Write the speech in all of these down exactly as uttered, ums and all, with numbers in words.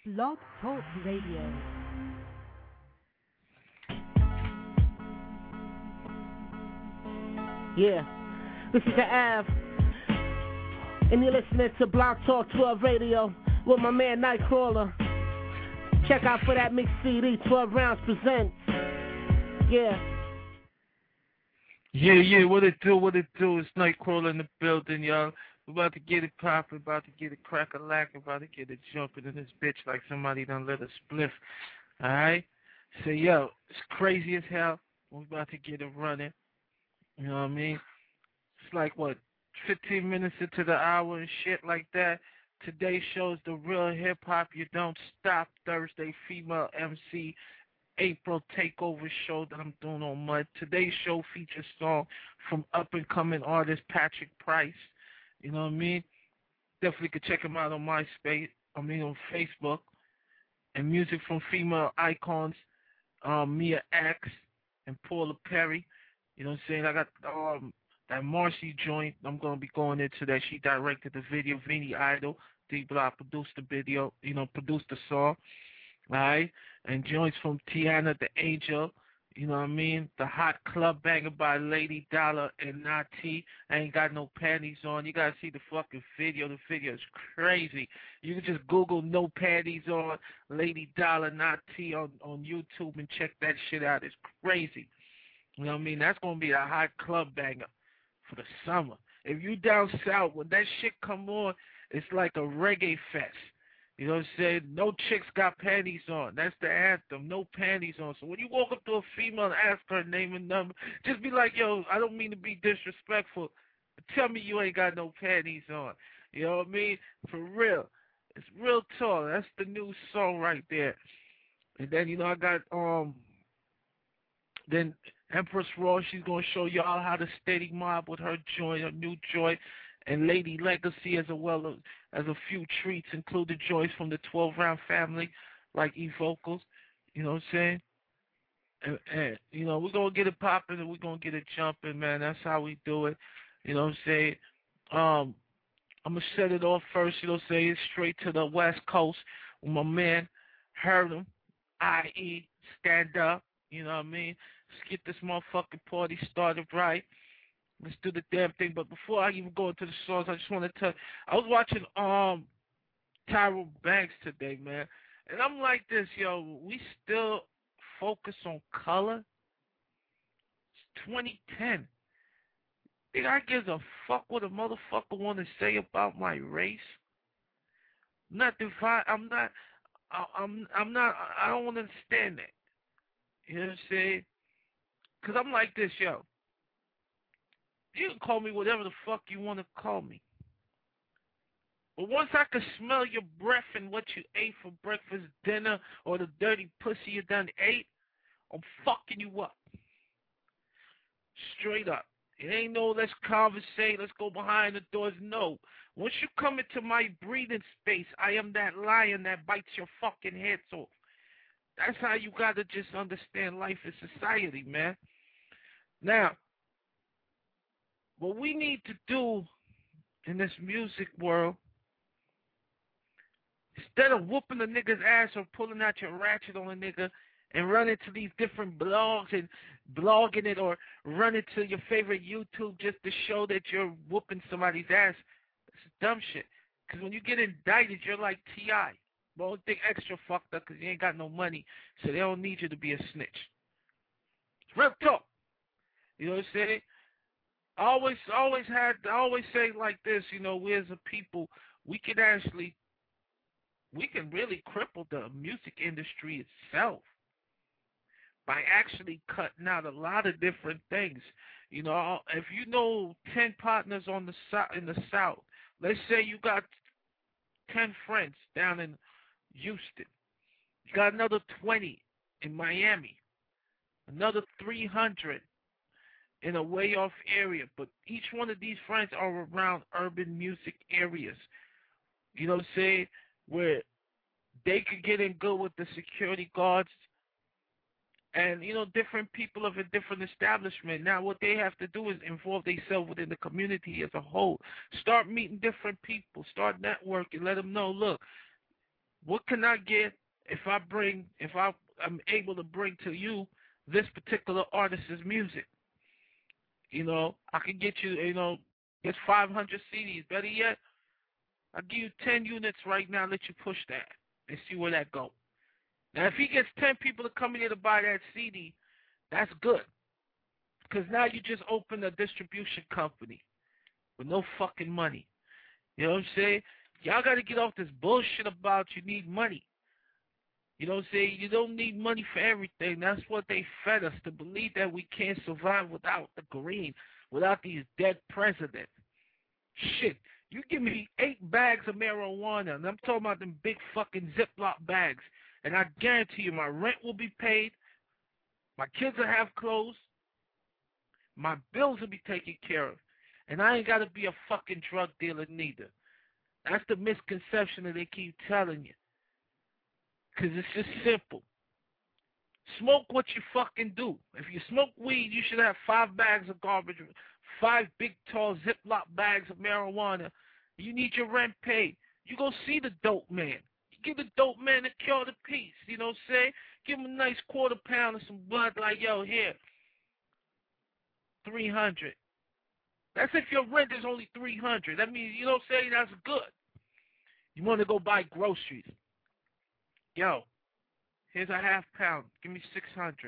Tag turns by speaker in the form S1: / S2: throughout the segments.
S1: Blog Talk Radio.
S2: Yeah, this is the Av, and you're listening to Blog Talk twelve Radio with my man Nightcrawler. Check out for that mixed C D, twelve rounds presents. Yeah.
S3: Yeah, yeah, what it do, what it do, it's Nightcrawler in the building, y'all. We about to get it poppin', about to get it crack-a-lack, about to get it jumping in this bitch like somebody done lit a spliff, alright? So, yo, it's crazy as hell. We about to get it running, you know what I mean? It's like, what, fifteen minutes into the hour and shit like that. Today's show is the Real Hip Hop You Don't Stop Thursday female M C April Takeover show that I'm doing on Mud. Today's show features song from up-and-coming artist Patrick Price. You know what I mean? Definitely could check him out on MySpace, I mean on Facebook. And music from female icons, um, Mia X and Paula Perry. You know what I'm saying? I got um that Marcy joint. I'm going to be going into that. She directed the video. Vinny Idol, D-Block produced the video, you know, produced the song. Alright? And joints from Tiana the Angel. You know what I mean? The Hot Club Banger by Lady Dollar and Nati. I ain't got no panties on. You gotta see the fucking video. The video is crazy. You can just Google no panties on Lady Dollar Nati on, on YouTube and check that shit out. It's crazy. You know what I mean? That's gonna be a hot club banger for the summer. If you down south, when that shit come on, it's like a reggae fest. You know what I'm saying? No chicks got panties on. That's the anthem. No panties on. So when you walk up to a female and ask her name and number, just be like, yo, I don't mean to be disrespectful, but tell me you ain't got no panties on. You know what I mean? For real. It's real talk. That's the new song right there. And then, you know, I got, um, then Empress Raw, she's going to show y'all how to steady mob with her joint, her new joint. And Lady Legacy as well as, as a few treats, including joints from the twelve round family, like E-Vocals, you know what I'm saying? And, and you know, we're going to get it popping and we're going to get it jumping, man. That's how we do it, you know what I'm saying? Um, I'm going to set it off first, you know what I'm saying, straight to the West Coast with my man, Hurdle, that is. Stand Up, you know what I mean? Let's get this motherfucking party started right. Let's do the damn thing. But before I even go into the songs, I just want to tell you, I was watching um Tyra Banks today, man. And I'm like this, yo, we still focus on color? It's twenty ten. Think I give a fuck what a motherfucker want to say about my race? I'm not divide. I'm not. I, I'm. I'm not. I don't want to understand that. You know what I'm saying? Because I'm like this, yo. You can call me whatever the fuck you want to call me. But once I can smell your breath and what you ate for breakfast, dinner, or the dirty pussy you done ate, I'm fucking you up. Straight up. It ain't no let's conversate, let's go behind the doors. No. Once you come into my breathing space, I am that lion that bites your fucking heads off. That's how you got to just understand life in society, man. Now, what we need to do in this music world, instead of whooping a nigga's ass or pulling out your ratchet on a nigga and running to these different blogs and blogging it or running to your favorite YouTube just to show that you're whooping somebody's ass, it's dumb shit. Because when you get indicted, you're like T I The only thing extra fucked up because you ain't got no money, so they don't need you to be a snitch. It's real talk. You know what I'm saying? I always, always had, I always say like this, you know, we as a people, we can actually, we can really cripple the music industry itself by actually cutting out a lot of different things. You know, if you know ten partners on the south, in the South, let's say you got ten friends down in Houston, you got another twenty in Miami, another three hundred in a way off area, but each one of these friends are around urban music areas, you know what I'm saying, where they could get in good with the security guards and, you know, different people of a different establishment. Now what they have to do is involve themselves within the community as a whole. Start meeting different people, start networking, let them know, look, what can I get if I bring, if I, I'm able to bring to you this particular artist's music? You know, I can get you, you know, get five hundred C Ds. Better yet, I'll give you ten units right now, let you push that and see where that goes. Now, if he gets ten people to come in here to buy that C D, that's good. Because now you just opened a distribution company with no fucking money. You know what I'm saying? Y'all got to get off this bullshit about you need money. You know what I'm saying? You don't need money for everything. That's what they fed us, to believe that we can't survive without the green, without these dead presidents. Shit. You give me eight bags of marijuana, and I'm talking about them big fucking Ziploc bags, and I guarantee you my rent will be paid, my kids will have clothes, my bills will be taken care of, and I ain't got to be a fucking drug dealer neither. That's the misconception that they keep telling you. Because it's just simple. Smoke what you fucking do. If you smoke weed, you should have five bags of garbage, five big, tall Ziploc bags of marijuana. You need your rent paid. You go see the dope man. You give the dope man a cure the peace. You know what I'm saying? Give him a nice quarter pound of some bud like, yo, here, three hundred. That's if your rent is only three hundred. That means, you know what I'm saying, that's good. You want to go buy groceries. Yo, here's a half pound. Give me six hundred.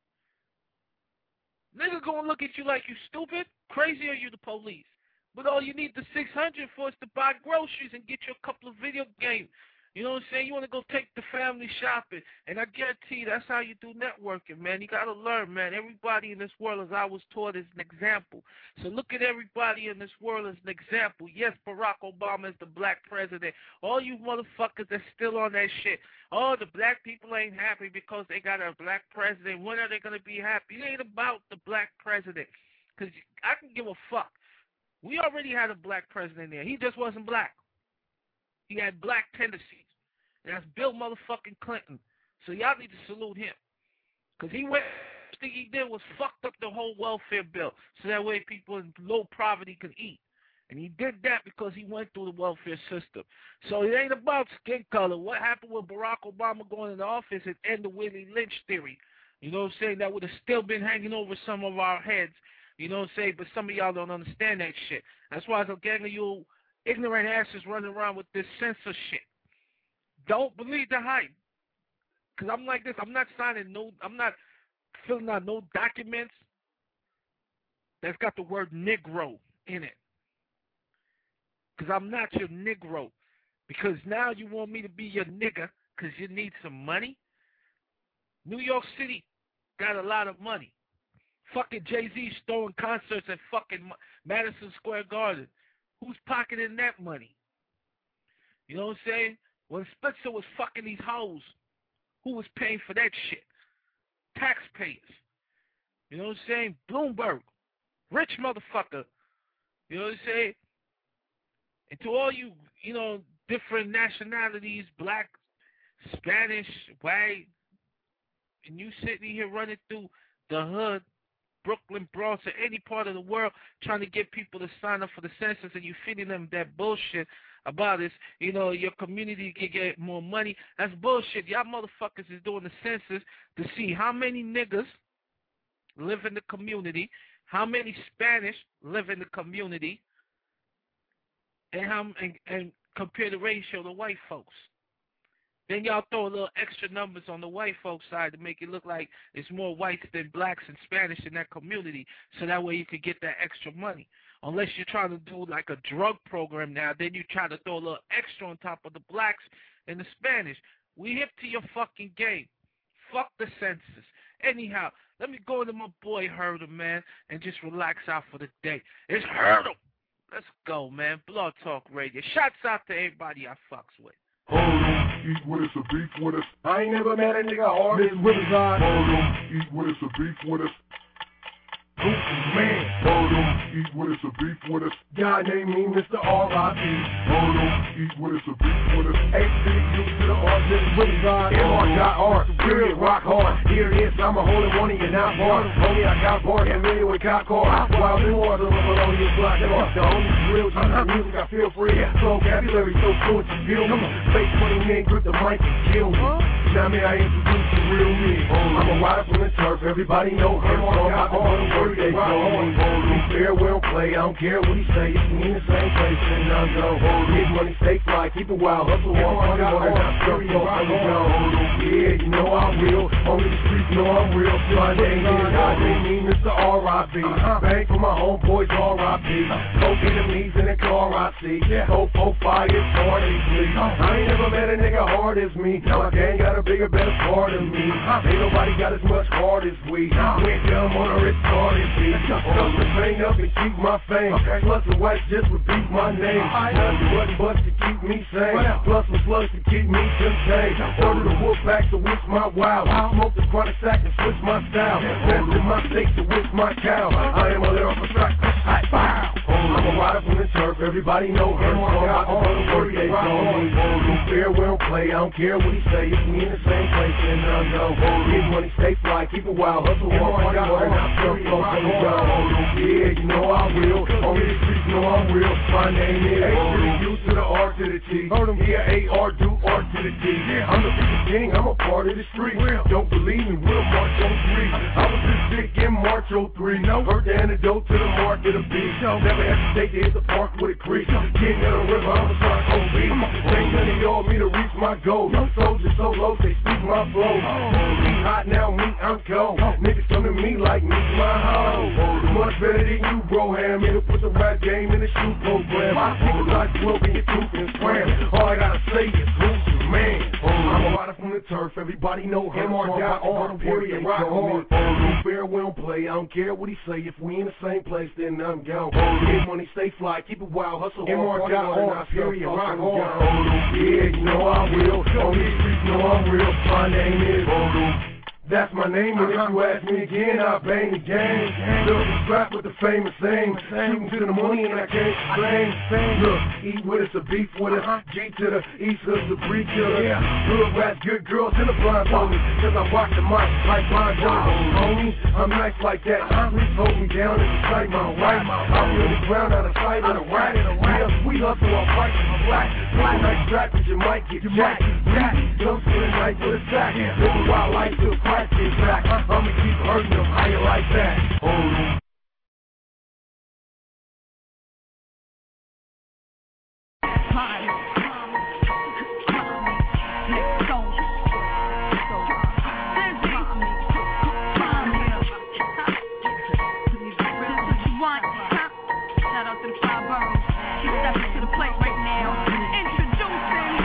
S3: Nigga gonna look at you like you stupid, crazy, or you the police. But all you need the six hundred for is to buy groceries and get you a couple of video games. You know what I'm saying? You want to go take the family shopping. And I guarantee you that's how you do networking, man. You got to learn, man. Everybody in this world, as I was taught, is an example. So look at everybody in this world as an example. Yes, Barack Obama is the black president. All you motherfuckers that's still on that shit. Oh, the black people ain't happy because they got a black president. When are they going to be happy? It ain't about the black president. Because I can give a fuck. We already had a black president there. He just wasn't black. He had black tendencies. And that's Bill motherfucking Clinton. So y'all need to salute him. Because he went, the thing he did was fucked up the whole welfare bill. So that way people in low poverty could eat. And he did that because he went through the welfare system. So it ain't about skin color. What happened with Barack Obama going into office and end the Willie Lynch theory? You know what I'm saying? That would have still been hanging over some of our heads. You know what I'm saying? But some of y'all don't understand that shit. That's why there's a gang of you ignorant asses running around with this censor shit. Don't believe the hype. Because I'm like this. I'm not signing no, I'm not filling out no documents that's got the word Negro in it. Because I'm not your Negro. Because now you want me to be your nigga because you need some money. New York City got a lot of money. Fucking Jay-Z throwing concerts at fucking Madison Square Garden. Who's pocketing that money? You know what I'm saying? When Spitzer was fucking these hoes, who was paying for that shit? Taxpayers. You know what I'm saying? Bloomberg. Rich motherfucker. You know what I'm saying? And to all you, you know, different nationalities, black, Spanish, white, and you sitting here running through the hood, Brooklyn, Bronx, or any part of the world trying to get people to sign up for the census, and you feeding them that bullshit about this, you know, your community can get more money. That's bullshit. Y'all motherfuckers is doing the census to see how many niggas live in the community, how many Spanish live in the community, and how and, and compare the ratio to white folks. Then y'all throw a little extra numbers on the white folks side to make it look like it's more whites than blacks and Spanish in that community, so that way you could get that extra money. Unless you're trying to do like a drug program now, then you try to throw a little extra on top of the blacks and the Spanish. We hip to your fucking game. Fuck the census. Anyhow, let me go into my boy Hurdle, man, and just relax out for the day. It's Hurdle. Let's go, man. Blog Talk Radio. Shouts out to everybody I fucks with.
S1: Hold on, eat with us or beef with us.
S4: I ain't never met a nigga hard as Riverside.
S1: Hold on, eat with us or beef with us.
S4: Ooh, man.
S1: Hold on, eat with us or beef with us.
S4: God named me Mister R I P.
S1: Hold on, eat with us or beef with us.
S4: H to the U to the R J this is Wizard God. M R dot R, period, rock hard. Here it is, I'm a holy one and you're not born. Homie, I got born, and million with cop car. Wild and water, little on your block. The only real G, the music I feel free. So vocabulary so fluent, you feel me? Fake twenty men, grip the mic and kill me. Now me, I introduce the real me. I'm a rider from the turf, everybody know her. So I'm about to go to work, they know me. We fair, we don't play, I don't care what he say. It's me in the same place, and I'm go. Get money, stay fly, keep it wild, hustle, walk, money, water, not stuff, so I'm go. Yeah, you know I will. Only the streets know I'm real. My name is God, they mean Mister R I P. Bang for my homeboys, R I P. Go enemies in the car I see. Go for fire, party, please. I ain't never met a nigga hard as me. My gang got a bigger, better part of me. Ain't nobody got as much heart as we. Went dumb on a retarded beat. Stuff the pain up and keep my fame. Plus the white just repeat my name. Nothing button bust to keep me sane. Plus some slugs to keep me contained. Order the wolf back to which my wow. Smoke the chronic sack and switch my style. Best in my steak to which my cow. I am a lyrical track. I'm a rider from the turf, everybody know her. So I'm about to go to work, they know me. We fair, we don't play, I don't care what he say. It's me in the same place, and I know. Get money, stay fly, keep it wild. Hustle, walk, party, water, not stuff, so come down. Yeah, you know I will. Only the streets know I'm real. My name is A to the U to the R to the T. Yeah, A R do R to the T. I'm the biggest king, I'm a part of the street. Don't believe me, we'll march on three. I was this sick in March oh three. Heard the antidote to the mark of the beast. Never hesitate to hit the park with a crease. King of the river, I'm a Sarko beat. Ain't none of y'all me to reach my goal. Soldiers so low, they speak my flow. Me hot now, me, I'm cold. Niggas come to me like me, my hoe. Much better than you, bro, ham. Me to put the rap game in the shoe program. Niggas like twelve in your tooth and scram. All I gotta say is who's your man? I'm a rider from the turf, everybody know her. M R dot R, period, rock hard. We fair, we don't play, I don't care what he say. If we in the same place, then I'm gone. Get money, stay fly, keep it wild, hustle. M R dot R, period, rock hard. Yeah, you know I will. Only the streets know I'm real. My name is Voodoo. That's my name, and if you ask me again, I'll bang the game. Look, strap with the famous name. Shooting to the money, and I can't explain. Look, eat with us, a beef with us. G to the east of the breed killer. Good rats, good girls in the blind pony. Cause I watch the mic like blind Johnny. Homie, I'm nice like that. Please hold me down and recite my right. I'll be on the ground out of sight of the rat. Yeah, we hustle on fights and black. Play nice strap, cause you might get jacked. Come to the night with a sack. Live a wild life to a back. I'ma keep hurting them, how you like that? Oh.
S5: Shout out to the five boroughs. Keep stepping to the plate right now. Introducing.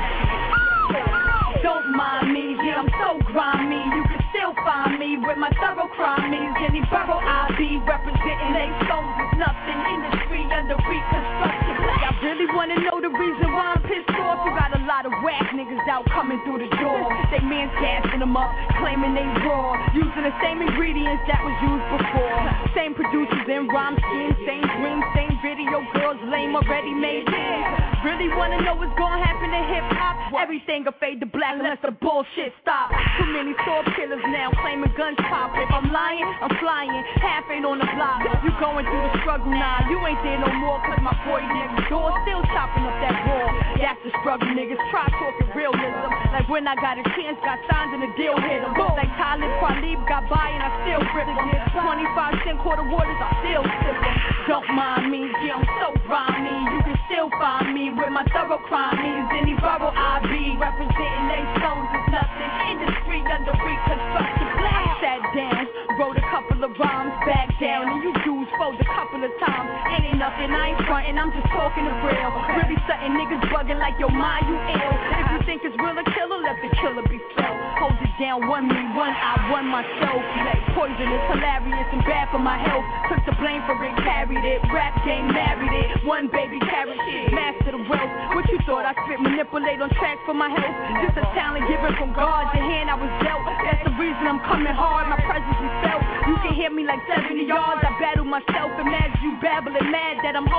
S5: Don't mind me, yeah, I'm so grimy. You can still find me with my thorough crimes. Any borough I be representing they souls is nothing. Industry under reconstruction. I really wanna know the reason why I'm pissed off. You got a lot of whack niggas out coming through the door. They man's gassing them up, claiming they raw, using the same ingredients that was used before. Same producers and rhyme schemes, same dreams, same video girls, lame already made things. Really wanna know what's gonna happen to hip hop? Everything will fade to black unless the bullshit stop. Too many sword killers now claiming guns pop. If I'm lying, I'm flying. Half ain't on the block. You going through the struggle now. You ain't there no more, cause my boy next door still chopping up that raw. That's the struggle, niggas. Try talking realism. Like when I got a chance, got signed and the deal hit em. Like Talib Kweli got by and I still grip em. twenty-five cent quarter waters, I still sip em. Don't mind me, yeah, I'm so grimy. You can still find me with my thorough crimes. Any borough I be representing they souls is nothing. Industry under reconstruction. Black sat down, wrote a couple of rhymes, back down, and you dudes fold a couple of times. Ain't nothing, I ain't frontin', I'm just talking the real. Really something niggas bugging like your mind, you ill. If you think it's real a killer, let the killer be felt. Hold it down, one me, one I, one myself. Poisonous, hilarious, and bad for my health. Took the blame for it, carried it. Rap game, married it. One baby carried shit, master the wealth. What you thought I spit, manipulate on tracks for my health? Just a talent given from God, the hand I was dealt. That's the reason I'm coming hard, my presence is felt. You can hear me like seventy yards, I battle myself. Imagine you babbling mad that I'm holding the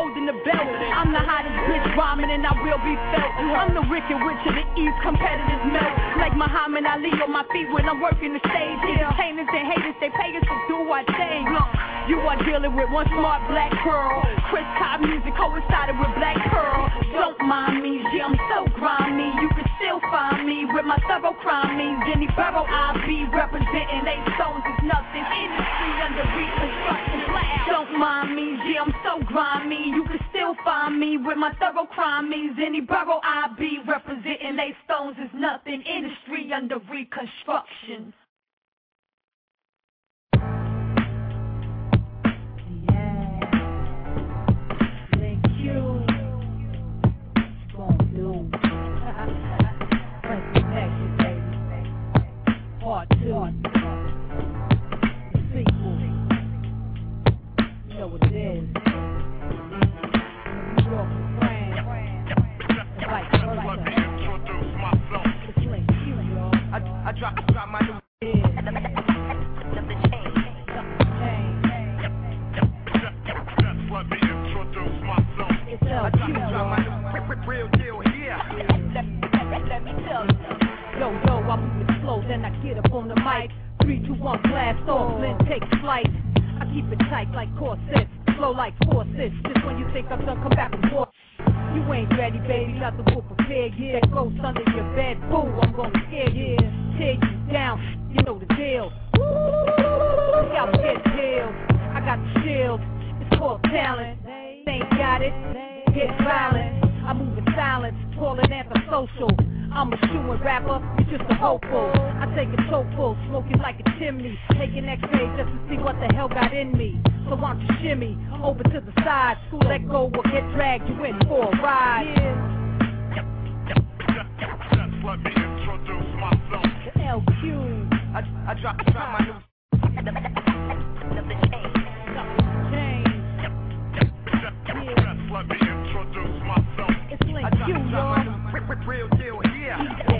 S5: belt. I'm the hottest bitch rhyming and I will be felt. I'm the wicked witch of the east, competitors melt. Like Muhammad Ali on my feet when I'm working the stage. Entertainers and haters, they pay us to do our thing. You are dealing with one smart black girl. Chris Cobb music coincided with Black Pearl. Don't mind me, yeah, I'm so grimy. You can still find me with my thorough crime means. Any borough I be representing eight stones is nothing. Industry under reconstruction. Don't mind me, yeah, I'm so grimy. You can still find me with my thorough crime means. Any borough I be representing eight stones is nothing. Industry under reconstruction. Part two, the sequel. You know what it is. New York to France. It's like
S4: Let me introduce myself.
S5: It's like you, y'all.
S4: I, I drop, I drop my new.
S5: Yeah.
S4: Just let me introduce myself.
S5: It's L
S4: I
S5: Q,
S4: drop, I drop my
S5: y'all.
S4: new real deal here.
S5: Let, let, let me tell you. Yo, yo, I move it slow, then I get up on the mic. Three, two, one, blast off, then take flight. I keep it tight like corsets, flow like forces. Just when you think I'm done, come back and forth. You ain't ready, baby, nothing will prepare. Yeah, ghost under your bed, boo, I'm gonna scare you. Tear you down, you know the deal. Look out, get killed. I got the shield, it's called talent. Ain't got it, get violent. I move in silence, call it antisocial. I'm a shooing rapper, you're just a hopeful. I take a toe full, smoking like a chimney. Taking x-rays just to see what the hell got in me. So why don't you shimmy over to the side? Let go or get dragged, you in for a ride.
S4: Just, just let me introduce myself.
S5: The L Q.
S4: I, I drop, I drop my new. Just let me introduce myself.
S5: It's like
S4: I drop,
S5: you,
S4: I drop my
S5: y'all.
S4: new real deal here.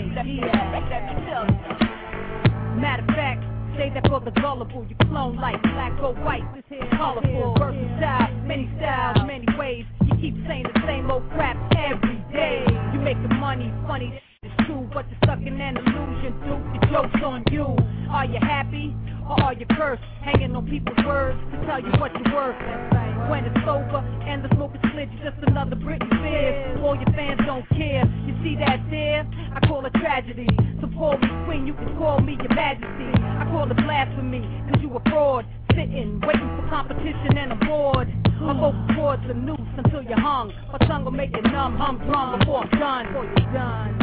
S5: Matter of fact, say that for the gullible, you clone like black or white, this here colorful, versatile, many styles, many ways. You keep saying the same old crap every day. You make the money funny, it's true, but you're stuck in an illusion, dude. The joke's on you. Are you happy or are you cursed? Hanging on people's words to tell you what you're worth. When it's over and the smoke is split, you're just another Britney Spears. All your fans don't care. You see that there? I call it tragedy. So call me queen, you can call me your majesty. I call it blasphemy, cause you a fraud. Sitting, waiting for competition and I'm bored. My vocal cords are noose until you're hung. My tongue will make it numb, humdrum before I'm done. Before you're done.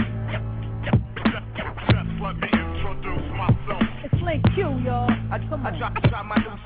S4: Just let me introduce myself.
S5: It's Link Q, y'all.
S4: I,
S5: Come
S4: I
S5: on.
S4: drop, I drop my new.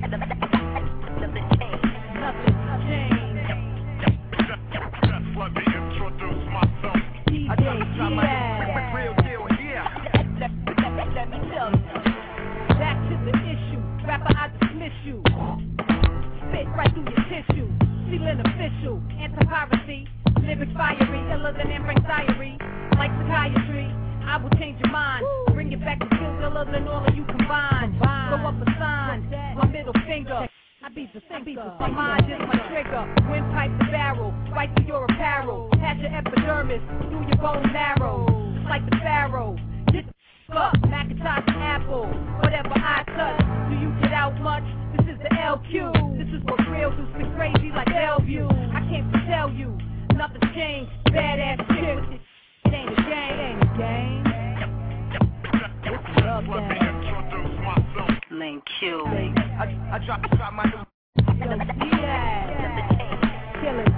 S5: Nothing changed.
S4: Just let me introduce myself.
S5: D J,
S4: I drop, I drop my
S5: yeah.
S4: new real deal here.
S5: Let, let, let me tell you. Back to the issue. Rapper, I dismiss you. Spit right through your tissue. Sealing official. Anti-piracy. Lyrics fiery. Iller than Anne Frank's diary. Like psychiatry. I will change your mind. Bring it back to skills iller than all of you combined. Throw up a sign. My middle finger. I be the thinker. My mind is my trigger. Windpipe the barrel. Right through your apparel. Patch your epidermis. Through your bone marrow. Just like the pharaoh. Get the up. Macintosh and Apple. Whatever I touch. Do you get out much? This is the L Q. This is what real do. Spit crazy like Bellevue. I can't tell you. Nothing's changed. Badass shit with this. It ain't a game. It ain't a game. It's love
S4: Let me
S5: game.
S4: introduce myself.
S6: Link Q.
S4: I, I drop, I drop my new.
S5: Yo, yeah. Kill it.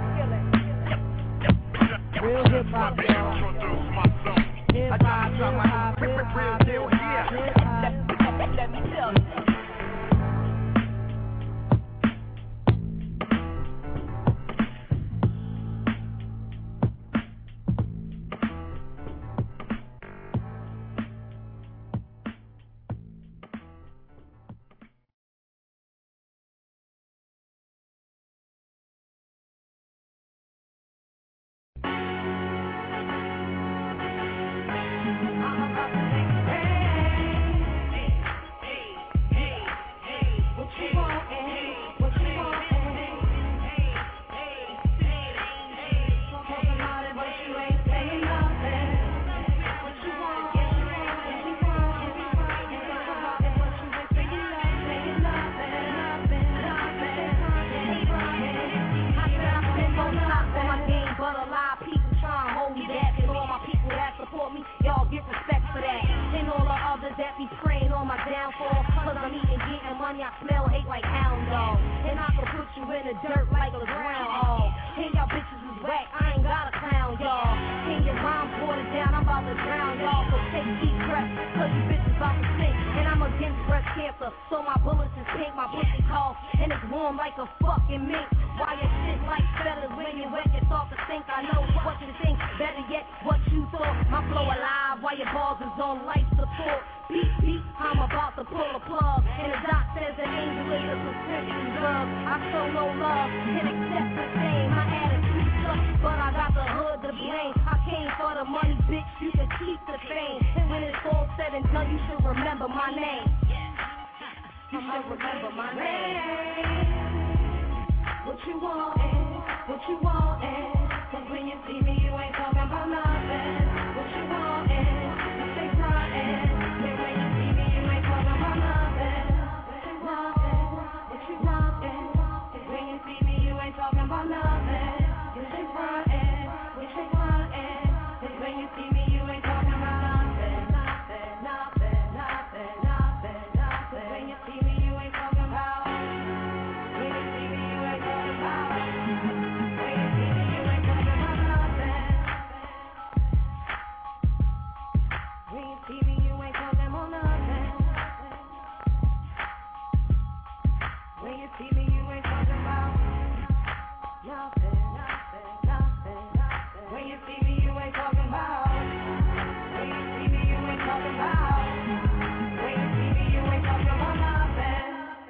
S5: Real hip hop,
S4: Let me
S5: y'all.
S4: introduce myself.
S5: Hip
S4: I
S5: hop,
S4: drop, I
S5: hip
S4: drop my
S5: hop,
S4: new
S5: hip
S4: real
S5: hop,
S4: deal
S5: hip hop,
S4: here.
S5: hip hop.
S6: Let me tell you.
S5: I'm about to make
S6: fall. Cause I'm eating, getting money, I smell hate like hound dog. And I can put you in the dirt like a groundhog. And y'all bitches is whack, I ain't got a clown, y'all. And your rhymes watered down, I'm about to drown y'all. So take deep breaths, cause you bitches about to sink. And I'm against breast cancer, so my bullets is pink, my pussy cough. And it's warm like a fucking mink. Why your shit like feathers when you wet, you start to think. I know what you think, better yet, what you thought. My flow alive, while your balls is on life support. Beep, beep, I'm about to pull a plug. And the doc says an angel is a prescription drug. I show no love, and accept the same. My attitude sucks, but I got the hood to blame. I came for the money, bitch, you can keep the fame. And when it's all said and done, you should remember my name. You should remember my name. What you want, what you want, cause when you see me, you ain't talking about nothing. What you want, you stay frontin'. And when you see me, you ain't talking about nothing. Nothing, what you want, cause when you see me, you ain't talking about nothing. You stay frontin', we stay frontin'. Cause when you see me, you ain't talking about nothing. Nothing, nothing, nothing, nothing, nothing. When you see me, you ain't talking about. When you see me, you ain't talking about. When you see me, you ain't talking about nothing. When you see me, you ain't talking about nothing. When you see me, you ain't talking about nothing, nothing, nothing, nothing. When you see me, you ain't talking about. When you see me, you ain't talking about. When you see me, you ain't talking about nothing.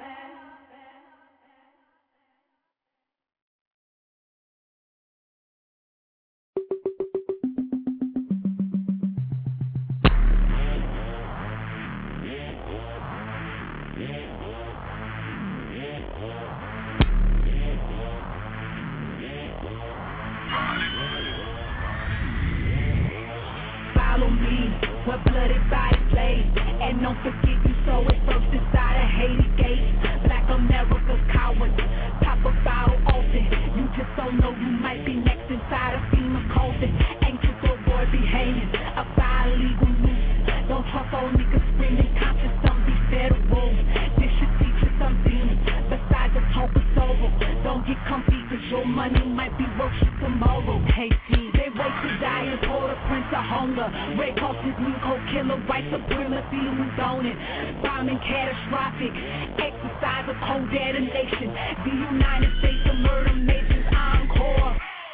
S6: Follow me, where blooded bodies lay. And don't forget you saw it first inside a Haiti gate. Black America's cowards, pop a bottle often. You just don't know you might be next inside a FEMA coffin. Anxious old boy be hanging, a file legal noose. Don't trust all niggas screaming, conscious, some be federal. This should teach you something, besides the hope it's over. Don't get comfy, cause your money might be worth shit tomorrow. Hey team, they wait to die and pour the prince of hunger. Red Cross is new cold killer, white supremacy, who's on it? Bombing catastrophic, exercise of cold detonation. The United States of murder nations encore.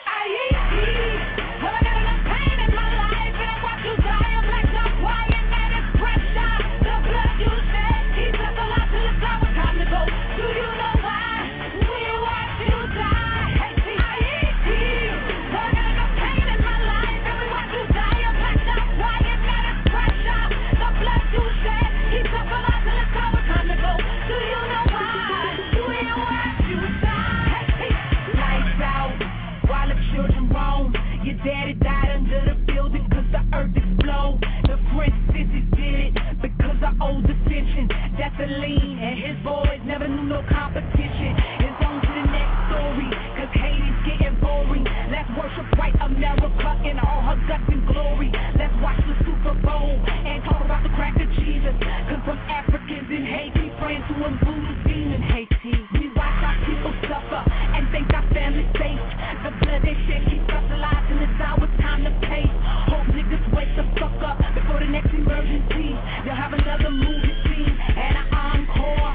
S6: Well, I got enough pain in my life, and I watch you die. I'm like, not quiet, man, it's pressure. The blood you shed, he took a lot till it's our time to go. Do you know why? We watch you die. Hey, see, well, I got enough pain in my life, and we watch you die. I'm like, not quiet, man, it's pressure. The blood you shed, he took a lot till it's our time to go. Do you know why? We watch you die. Hey, lights out while the children roam. Your daddy died under the building cause the earth explode. The French sissies did it because of old dissension. That's a lean and his boys never knew no competition. It's on to the next story cause Haiti's getting boring. Let's worship white America in all her guts and glory. Let's watch the Super Bowl and talk about the crack of Jesus. Cause some Africans in Haiti praying to a voodoo demon. Haiti, we watch our people suffer and think our family's safe. The blood they shed keeps us alive till it's our time to pay. Hope niggas wake the fuck up before the next emergency. They'll have another movie scene and an encore.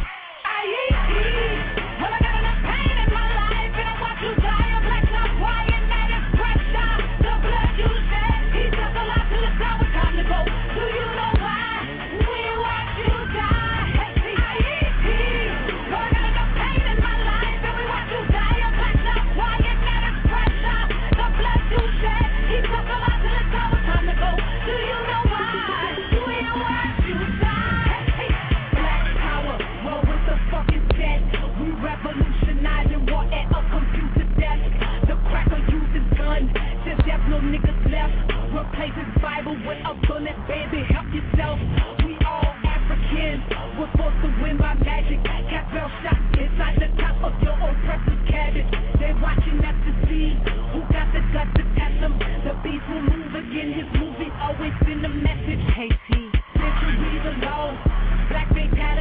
S6: Well, I got enough pain in my life, and I watch you die. I'm like, not quiet, man, it's pressure. The blood you shed, he took a lot till it's our time to go. Do you know why? We watch you die. Hey, see, well, I got enough pain in my life, and we watch you die. I'm like, not quiet, man, it's pressure. The blood you shed, he took a lot till it's our time to go. Do you know why? We watch you die. Hey, black power, well, what the fuck is that? We revolutionizing war at a computer desk. The cracker uses guns, till there's no niggas left. Replaces Bible with a bullet, baby, help yourself. We all Africans, we're forced to win by magic. Cat bell shot inside the top of your oppressor's cabbage. They watching us to see who got the guts to test them. The beast will move again, his movie always send a message. Haiti, centuries ago, black fatality.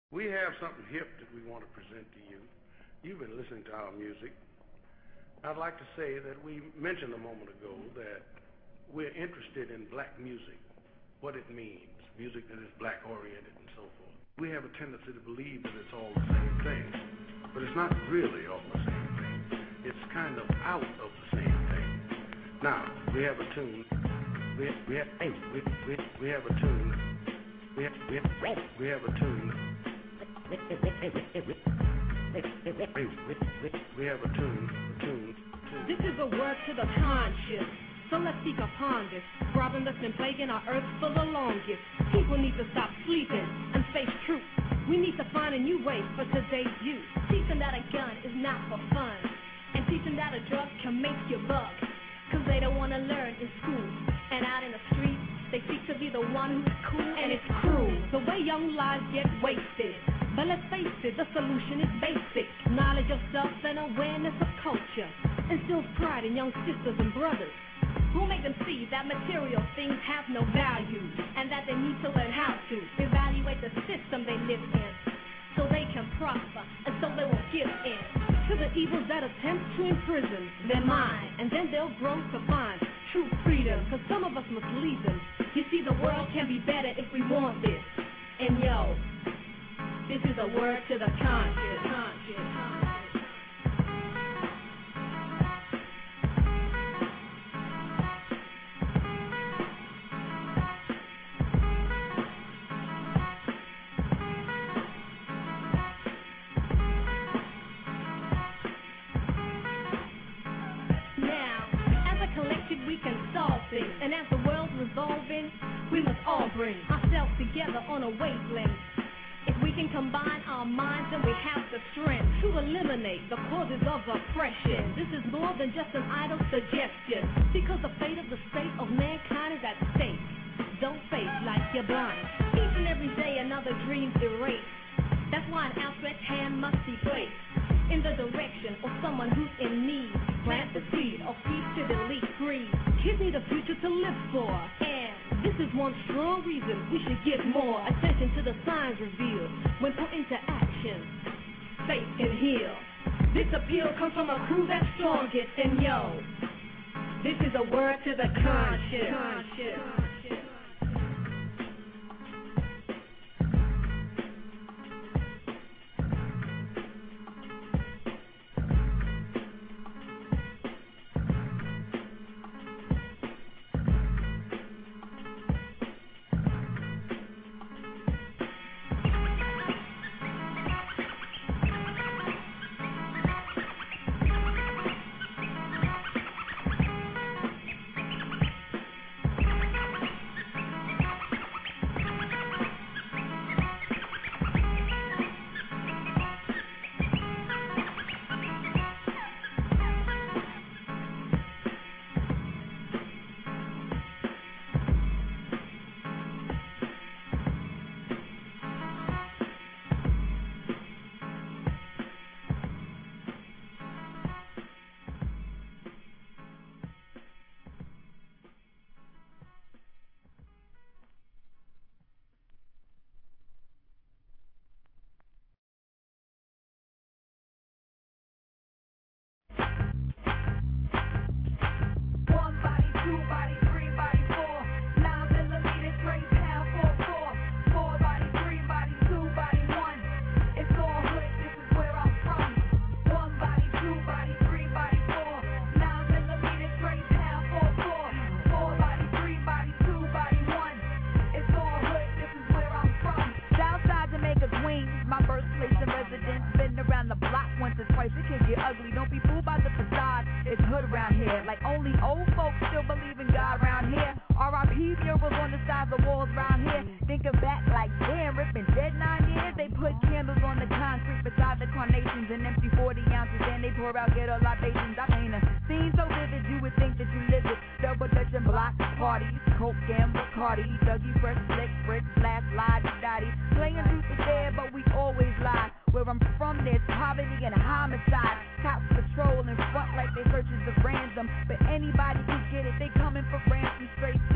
S7: We have something hip that we want to present to you. You've been listening to our music. I'd like to say that we mentioned a moment ago that we're interested in black music, what it means, music that is black-oriented and so forth. We have a tendency to believe that it's all the same thing, but it's not really all the same thing. It's kind of out of the same thing. Now, we have a tune. We we have we we, we, we have a tune. We have, we have, we have a tune. We have a tune. A tune.
S8: This is a word to the conscious. So let's speak upon this. Robbing us and plaguing our earth for the longest. People need to stop sleeping and face truth. We need to find a new way for today's youth.
S6: Teach them that a gun is not for fun, and teach them that a drug can make you buck. Cause they don't wanna learn in school, and out in the streets they seek to be the one who's cool,
S8: and it's cruel the way young lives get wasted. But let's face it, the solution is basic. Knowledge of self and awareness of culture instills pride in young sisters and brothers.
S6: Who make them see that material things have no value, and that they need to learn how to evaluate the system they live in, so they can prosper, and so they won't give in
S8: to the evils that attempt to imprison their mind, and then they'll grow to find true freedom, cause some of us must leave them. You see, the world can be better if we want this, and yo, this is a word to the conscious, conscious, conscious. And as the world's revolving, we must all bring ourselves together on a wavelength.
S6: If we can combine our minds, then we have the strength
S8: to eliminate the causes of oppression. This is more than just an idle suggestion, because the fate of the state of mankind is at stake. Don't face like you're blind.
S6: Each and every day another dream's erased. That's why an outstretched hand must be placed in the direction of someone who's in need.
S8: Plant the seed of peace to delete greed. Kids need a future to live for,
S6: and
S8: this is one strong reason we should give more attention to the signs revealed when put into action. Faith can heal. This appeal comes from a crew that's strongest, and yo, this is a word to the conscious. conscious.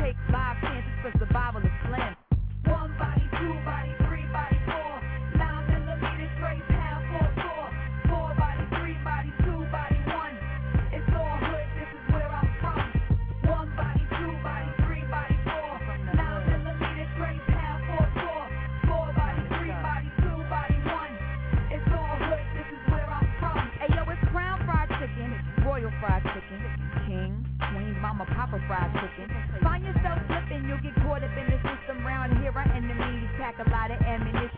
S6: One body, two body, three body, four. Now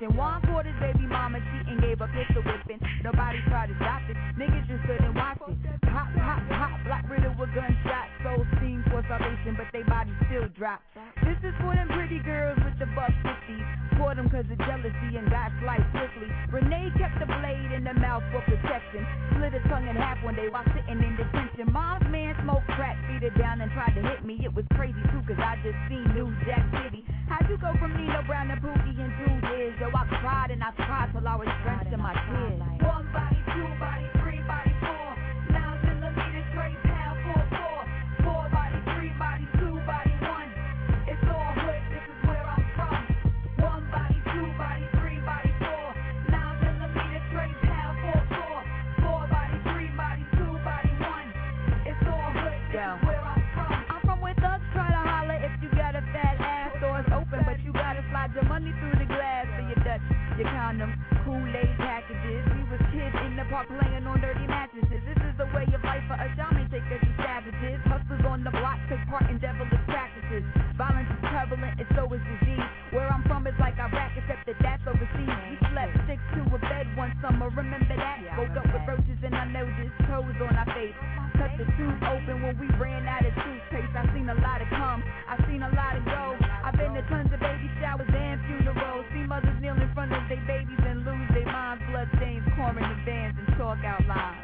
S9: snitching. One caught his baby mama cheating, gave a pistol whipping. Nobody tried to stop it. Niggas just stood and watched it. Pop, pop, pop, black riddle with gunshots. Soul steam for salvation, but they bodies still drop. This is for them pretty girls with the buck fifties. Caught them cause of jealousy and got sliced quickly. Renee kept the blade in the mouth for protection. Split her tongue in half one day while sitting in detention. Mom's man smoked crack, beat her down and tried to hit me. It was crazy too cause I just seen New Jack City. How'd you go from Nino Brown to Pookie in two years? Yo, I cried and I cried till I was drenched in my tears. One body, two body, three body, four. Nine millimeters, straight down, four, four. Four body, three body, two body, one. It's all hood, this is where I'm from. One body, two body, three body, four. Nine millimeters, straight down, four, four. Four body, three body, two body, one. It's all hood, this is where I'm from. I'm from where thugs try to holler if you got a fat ass. Doors open, but you gotta slide your money through the glass for your Dutch, your condoms, Kool-Aid packages. We was kids in the park playing on dirty mattresses. This is the way of life for us. Y'all may take us as savages. Hustlers on the block take part in devilish practices. Violence is prevalent, and so is disease. Where I'm from is like Iraq, except that that's overseas. We slept six to a bed one summer, remember that? Woke up with roaches and I noticed toes on our face. Cut the tube open when we ran out of toothpaste. I seen a lot of come, I seen a lot of go. I've been to tons of baby showers and funerals. See mothers kneel in front of their babies and lose their minds. Blood stains, corn in the vans and talk out loud.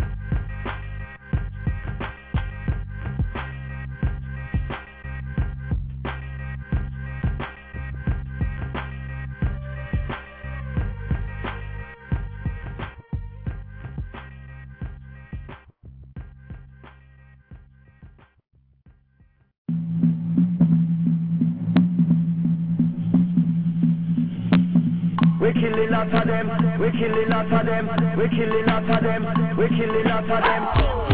S10: We killing lots of them, we killing lots of them, we killing lots of them, we killing lots of them.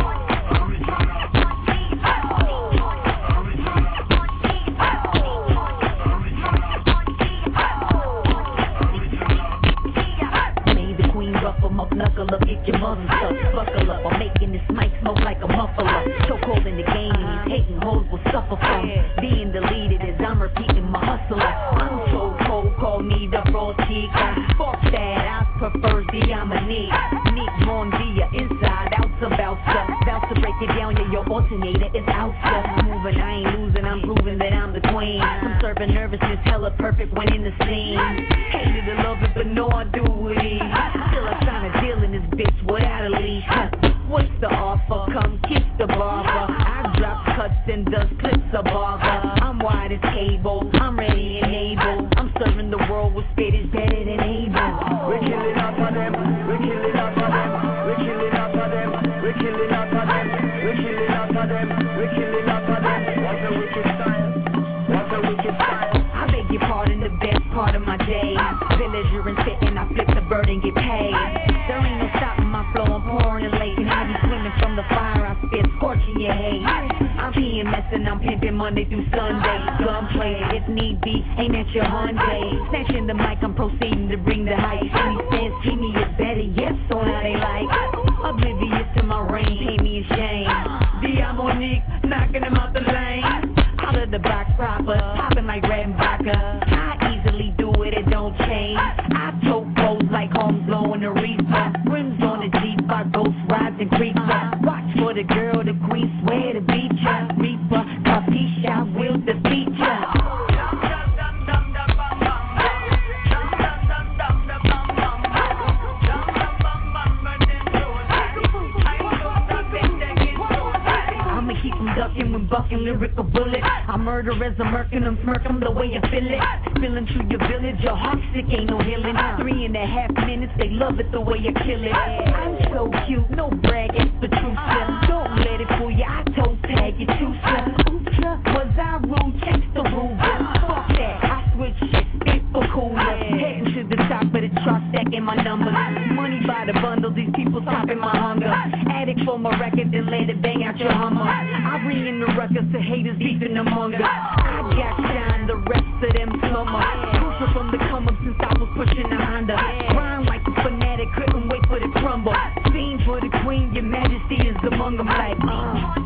S11: Made the queen ruffle, muff knuckle up, get your mother stuff, buckle up. I'm making this mic smoke like a muffler. Chokehold in the game, and these hating hoes will suffer from being deleted as I'm repeating my hustler. I'm so cold, call me the raw chica. Fuck that, I prefer Diamonique. Nick Mon Dia, inside, out about stuff. About to break it down, yeah, your alternator is out stuff. Moving, I ain't losing, I'm proving that I'm the queen. I'm serving nervousness, hella perfect when in the scene. Hated to love it, but no, I do it. Still I sign a deal in this bitch without a leash. What's the offer? Come kiss the barber. I drop cuts and dust clips of barber. I'm wide as cable, I'm ready and able. I'm serving the world with spit is better than able.
S10: We're killing off of them, we're killing off of them, we're killing off of them, we're killing off of them, we're killing off of them, we're killing off of them. What's a wicked style? What's a wicked style?
S11: I beg your pardon, the best part of my day. Villager and sitting, I flip the bird and get paid. There ain't no stopping my flow, I'm pouring a lake. And I be swimming from the fire, I spit scorching your hate. I'm P M S and I'm pimping Monday through Sunday. Gunplay, if need be, aim at your Hyundai. Snatching the mic, I'm proceeding to bring the hype. Any fans see me is better, yes, so now they like. Oblivious to my reign, pay me a shame. Diamonique, knocking them out the lane. Out of the box proper, popping like red and vodka. I easily do it, it don't change. I tote bows like home blowing a reefer. Rims on the Jeep, I ghost rides and creeper. Watch for the girl, the queen, swear to beat ya. Reaper, Capisha, I will defeat ya. Ducking when bucking lyrical bullets. I murder as I'm murking, I'm smirking the way I feel it. Spilling through your village, your heart sick, ain't no healing. Three and a half minutes, they love it the way you kill it. I'm so cute, no brag, it's the truth, sir. Don't let it fool you, I toe tag you too, sir. Oops, sir, was I rude? Check the rule book. Fuck that, I switch shit, spit for cooler. Heading to the top of the chart, stacking my numbers. Money by the bundle, these people topping my hunger. Addict for my record, then let it bang out your Hummer. I bring in the ruckus to haters beefing among us. I got shine, the rest of them slumber. Crucial from the come up since I was pushing the Honda. Grind like a fanatic, couldn't wait for the crumble. Fiend for the queen, your majesty is among them like uh.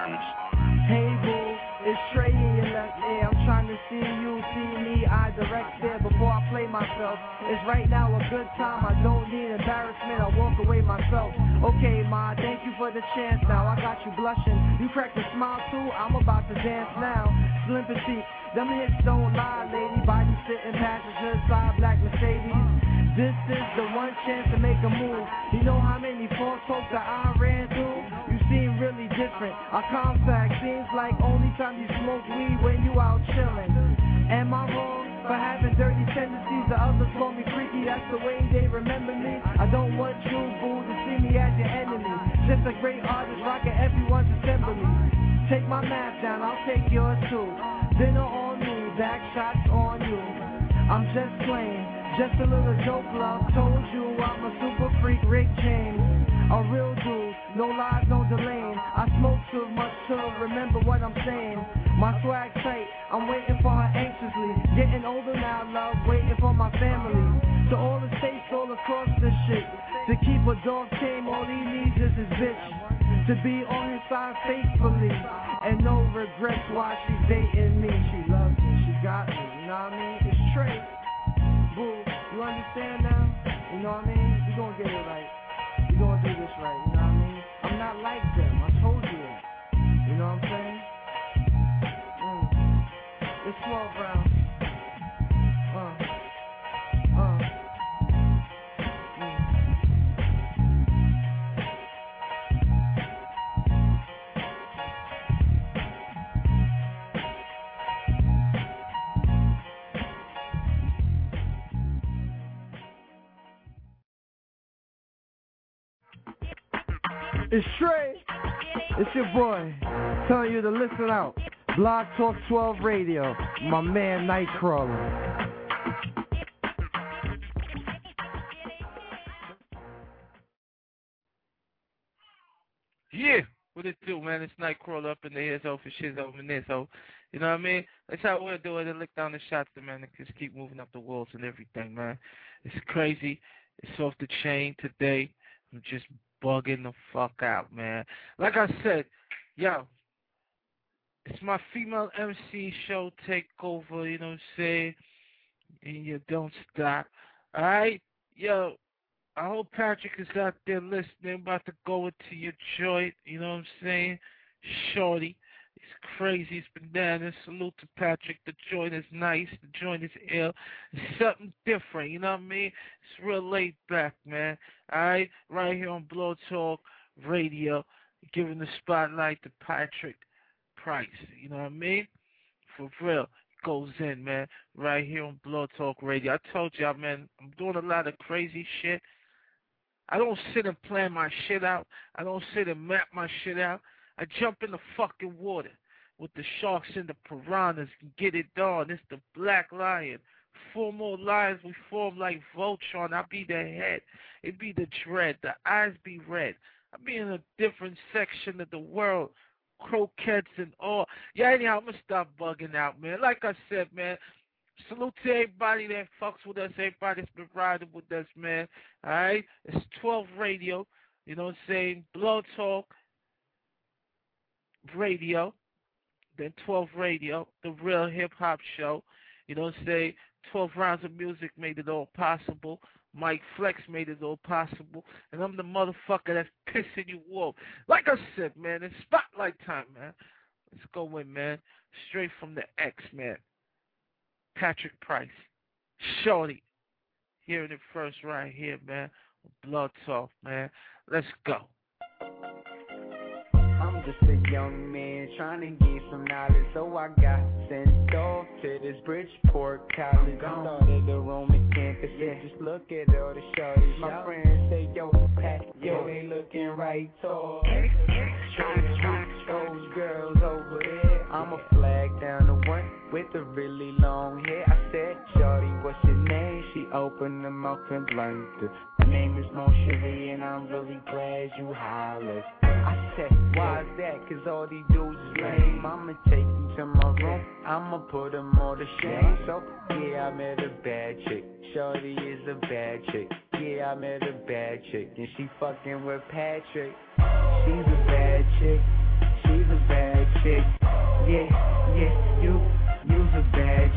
S12: Hey boo, it's Trey in your left ear. I'm trying to see you, see me, I direct there before I play myself. It's right now a good time, I don't need embarrassment, I walk away myself. Okay ma, thank you for the chance now, I got you blushing. You cracked a smile too, I'm about to dance now. Slim petite, them hips don't lie, lady. Body sitting passenger side, black Mercedes. This is the one chance to make a move. You know how many false hopes that I ran through? You seem really different. Our contact seems like only time you smoke weed when you out chilling. Am I wrong for having dirty tendencies? The others call me freaky, that's the way they remember me. I don't want you, boo, to see me as your enemy. Just a great artist rocking everyone's assembly. Take my mask down, I'll take yours too. Dinner on me, back shots on you. I'm just playing, just a little joke, love. Told you I'm a super freak, Rick James. A real dude, no lies, no delaying. I smoke too much to remember what I'm saying. My swag tight, I'm waiting for her anxiously. Getting older now, love, waiting for my family. To all the states all across this shit. To keep a dog tame, all he needs is his bitch. To be on his side faithfully. And no regrets why she's dating me. She loves me, she got me, you know what I mean? It's Trey. Boo, you understand now? You know what I mean? We gonna get it right. We gonna do this right, you know what I mean? I'm not like them, I told you that. You know what I'm saying? Mm. It's twelve rounds. Uh. Uh. It's Trey, it's your boy, telling you to listen out. Blog Talk twelve Radio, my man Nightcrawler.
S3: Yeah, what it do, man? It's Nightcrawler up in the here, so for shit over there, so, you know what I mean? That's how we're doing it, lick down the shots, man, and just keep moving up the walls and everything, man. It's crazy, it's off the chain today. I'm just bugging the fuck out, man. Like I said, yo, it's my female M C show takeover, you know what I'm saying? And you don't stop. Alright? Yo, I hope Patrick is out there listening, about to go into your joint, you know what I'm saying? Shorty. It's crazy, it's bananas. Salute to Patrick. The joint is nice, the joint is ill. It's something different, you know what I mean? It's real laid back, man. Alright? Right here on Blow Talk Radio, giving the spotlight to Patrick Price, you know what I mean? For real. It goes in, man. Right here on Blow Talk Radio. I told y'all, man, I'm doing a lot of crazy shit. I don't sit and plan my shit out. I don't sit and map my shit out. I jump in the fucking water with the sharks and the piranhas and get it done. It's the Black Lion. Four more lions we form like Voltron. I be the head. It be the dread. The eyes be red. I be in a different section of the world. Croquettes and all. Yeah, anyhow, I'm going to stop bugging out, man. Like I said, man, salute to everybody that fucks with us, everybody that's been riding with us, man. All right? It's twelve Radio, you know what I'm saying? Blow Talk Radio, then twelve Radio, the real hip-hop show. You know what I'm saying? twelve rounds of music made it all possible. Mike Flex made it all possible. And I'm the motherfucker that's pissing you off. Like I said, man, it's spotlight time, man. Let's go in, man. Straight from the X, man. Patrick Price. Shorty. Hearing it first right here, man. Blood Talk, man. Let's go.
S13: I'm just a young man trying to get some knowledge, so I got sent off to this Bridgeport College. I started a Roman campus, yeah. Just look at all the shorties. My friends say, yo, Pat, yo, they looking right tall. Those girls over there, I'm a flag down the one with a really long hair. I said, shorty, what's your name? She opened her mouth and blunted. My name is Moncherie and I'm really glad you hollered. I said, why is that? Cause all these dudes is lame. I'ma take them to my room, I'ma put them all to shame. So, yeah, I met a bad chick. Shorty is a bad chick. Yeah, I met a bad chick. And she fucking with Patrick. She's a bad chick. She's a bad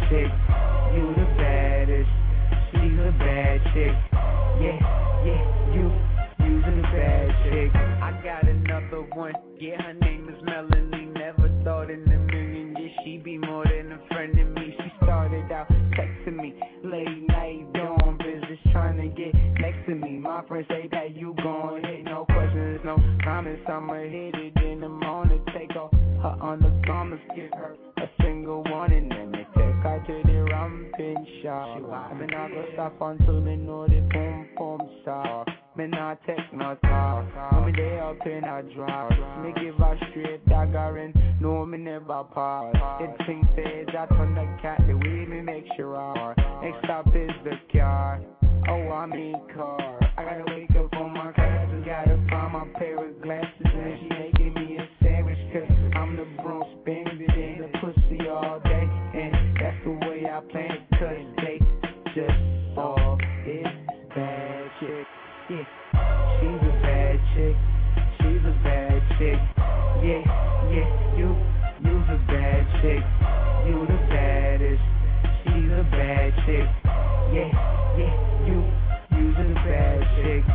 S13: chick. You the baddest. She's a bad chick. Yeah, yeah, you, you the bad chick. I got another one. Yeah, her name is Melanie. Never thought in a million years she'd be more than a friend to me. She started out texting me late night, doing business, trying to get next to me. My friends say that you gon' hit, no questions, no comments. I'ma hit it in the morning, take off her undergarments, give her a single one, and then they take her to the ramping shop. Men I go stop until me know the boom boom stop. Me not take no talk. When me day up in a drop, me give her straight dagger and no me never pause. It thing says I turn the cat the way me make sure our next stop is the car. Oh, I mean car. I gotta wake up on my classes, gotta find my pair of glasses, and she making me a sandwich, cause I'm the broom spinning it in the pussy all day, and that's the way I plan it, cause they just all this bad chick. Yeah, she's a bad chick, she's a bad chick. Yeah, yeah, you, you's a bad chick. You the baddest, she's a bad chick. Yeah, yeah, you, you's a bad chick.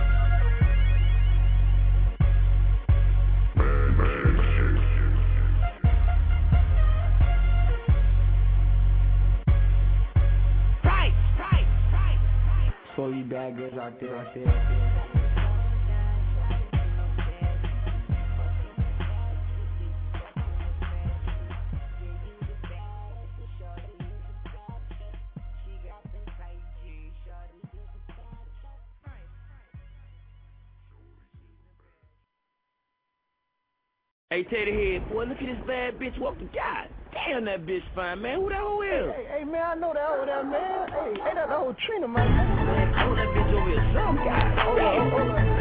S13: Right, right, right. So you bad girls out there, out there.
S14: Hey, Teddy Head, boy, look at this bad bitch walking. God damn, that bitch fine, man. Who that hoe is?
S2: Hey, hey, man, I know that over there, man. Hey, ain't that the whole Trina, man?
S14: Man, I know that bitch over here. Some guy.
S2: Hold on, hold on.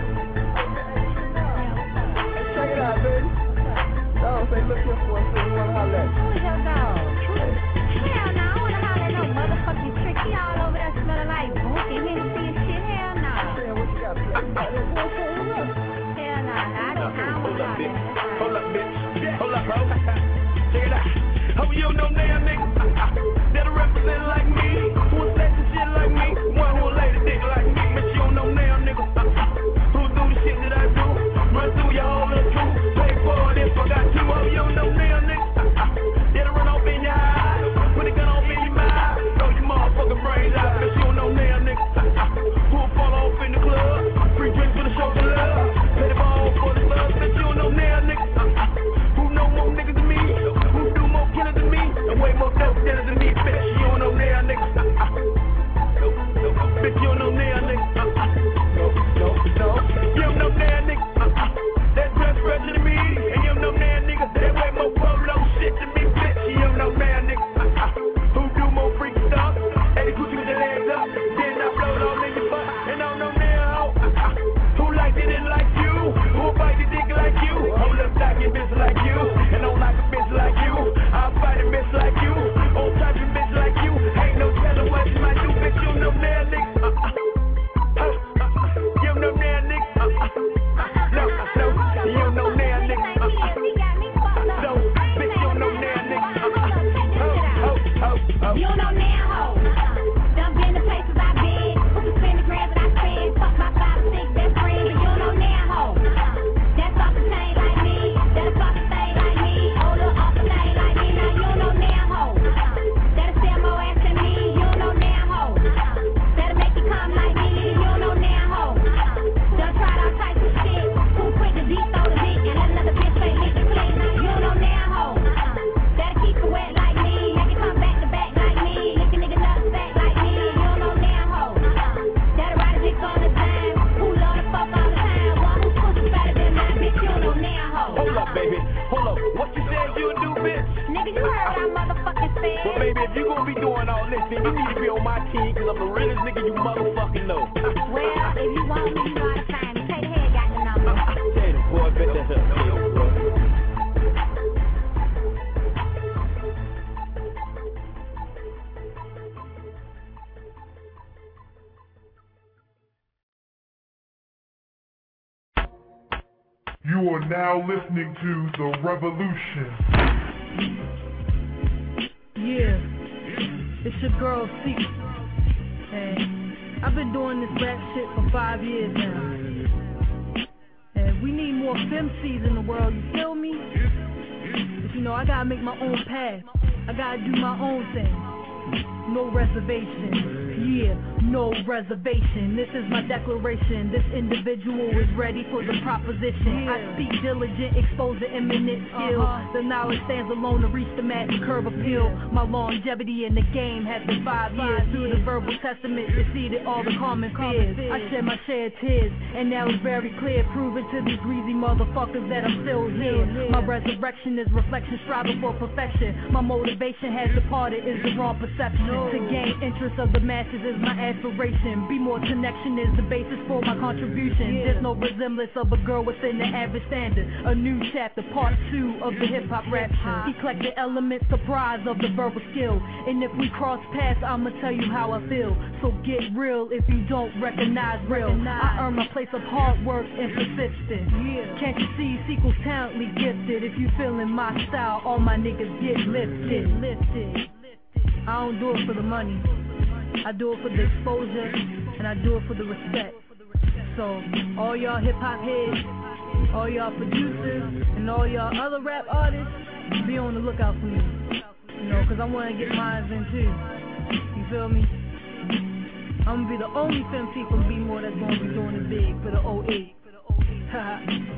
S2: Hey, check it out, baby. Dog say, look here for a second. You want to holler at you?
S6: Who's your dog? Trina. Hell no, I want to holler at no motherfucking trick. He all over there smelling like booty, Hennessy and shit. Hell no.
S2: Man, what you got to play? You got that boy saying what?
S6: Hell no, no, I don't want to holler at that.
S14: Hold up, bitch. Hold up, bro. Check it out. Oh, you don't know damn nigga that'll represent like me. Who'll say some shit like me? One who'll lay the dick like me. But you don't know damn nigga who do the shit that I do. Run through your whole little crew. Pay for it if I got you. Oh, you don't know damn nigga that'll run off in your eyes. Put a gun off in your mind. Throw your motherfucking brains out. But you don't know damn nigga who'll fall off in the club. Free drinks for the show for love. Pay the ball for the love. But you don't know damn nigga who know more niggas than me, who do more killers than me, and way more dope dealers than me. Bitch, you don't know now, nigga. Bitch, you don't know now, nigga. No, no, no. You don't know now, nigga. That dress fresher than me, and you don't know now, nigga. That way more polo shit than me, bitch. You don't know now, nigga. Who do more freak stuff? Hey, put you with your legs up, then I float all in your butt, and I don't know now. Who likes it and like you? Who bite the dick like you? Hold up, like a bitch like you, and don't like a bitch like you. I'll fight a bitch like you, old type of bitch like you. Ain't no telling what you might do, bitch. You know now, nigga. Uh, uh, uh, uh, you know now, nigga. Uh, uh, no, no, you know now, nigga. Uh, uh, no, bitch, you know now, nigga. Uh, uh, oh, oh, oh, oh.
S6: You don't know now, ho. Done been the places I've been. Who can spend the grams that I spend? Fuck my five, six best friends, but you don't know now, ho. That's off the chain like me. That'll fuck the thing like me. Hold up off the thing like me. Now you don't know now, ho. That'll sell more ass than me. You don't know now, ho. That'll make you come like me. You don't know now, ho. Done tried all types of shit. Who quit the deep, throw the dick, and let another bitch say lick the click. You don't know now, ho. That'll keep you wet like me. Make you come back to back like me. Lick a nigga nuts back like me. You don't know now, ho. That'll ride a dick all the time. Who love to fuck all the time. One who's pussy better than mine. Bitch, you don't know now, ho.
S14: Hold up, baby. Hold up. What you said you would do, bitch?
S6: Nigga, you heard what I motherfucking said.
S14: Well, baby, if you gonna be doing all this, then you need to be on my team, cause I'm the realest nigga you motherfucking know.
S6: Well, if you want me, you know how to find me. Take the head, got the number.
S14: Say the boy, bet that up, Tater, boy.
S1: You are now listening to The Revolution.
S2: Yeah.
S15: It's your girl C. And I've been doing this rap shit for five years now. And we need more femcees in the world, you feel me? But you know, I gotta make my own path. I gotta do my own thing. No reservation. Yeah, no reservation. This is my declaration. This individual is ready for the proposition. Yeah. I speak diligent, expose the imminent skill. Uh-huh. The knowledge stands alone to reach the mat and curb appeal. Yeah. My longevity in the game has been five, five years. years. Through the verbal testament, exceeded all the common fears. fears. I shed my share of tears, and now it's very clear, proving to these greasy motherfuckers that I'm still here. Yeah. My resurrection is reflection, striving for perfection. My motivation has departed, is the wrong perception. No. To gain interest of the masses is my aspiration. Be more connection is the basis for my contribution. Yeah. There's no resemblance of a girl within the average standard. A new chapter, part two of the hip-hop rapture. Eclectic elements, surprise of the verbal skill. And if we cross paths, I'ma tell you how I feel. So get real if you don't recognize real. I earn my place of hard work and persistence. Yeah. Can't you see sequels talently gifted? If you feeling my style, all my niggas get lifted. lifted. I don't do it for the money. I do it for the exposure, and I do it for the respect. So, all y'all hip-hop heads, all y'all producers, and all y'all other rap artists, be on the lookout for me. You know, cause I wanna get mine in too. You feel me? I'm gonna be the only femc from B-More that's gonna be doing it big for the oh eight. Haha.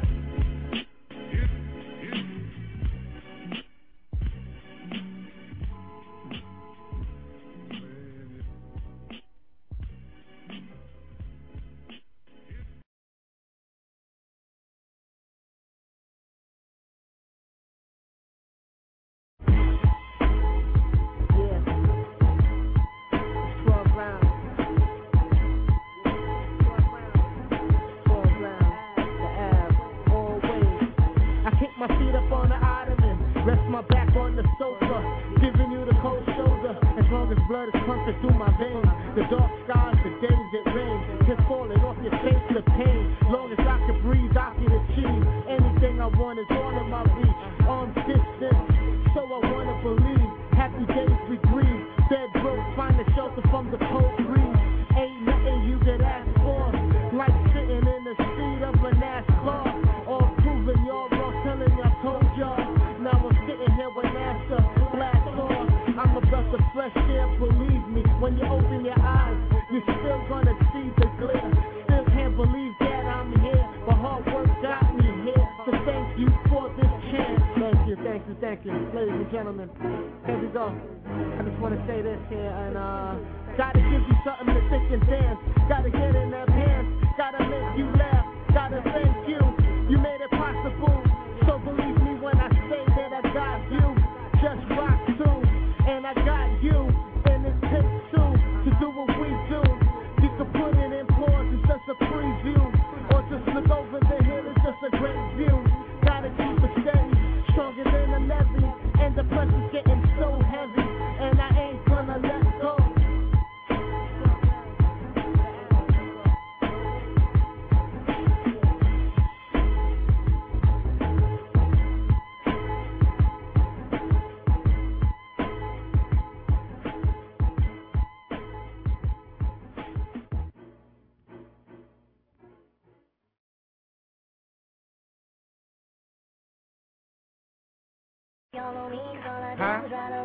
S13: Huh?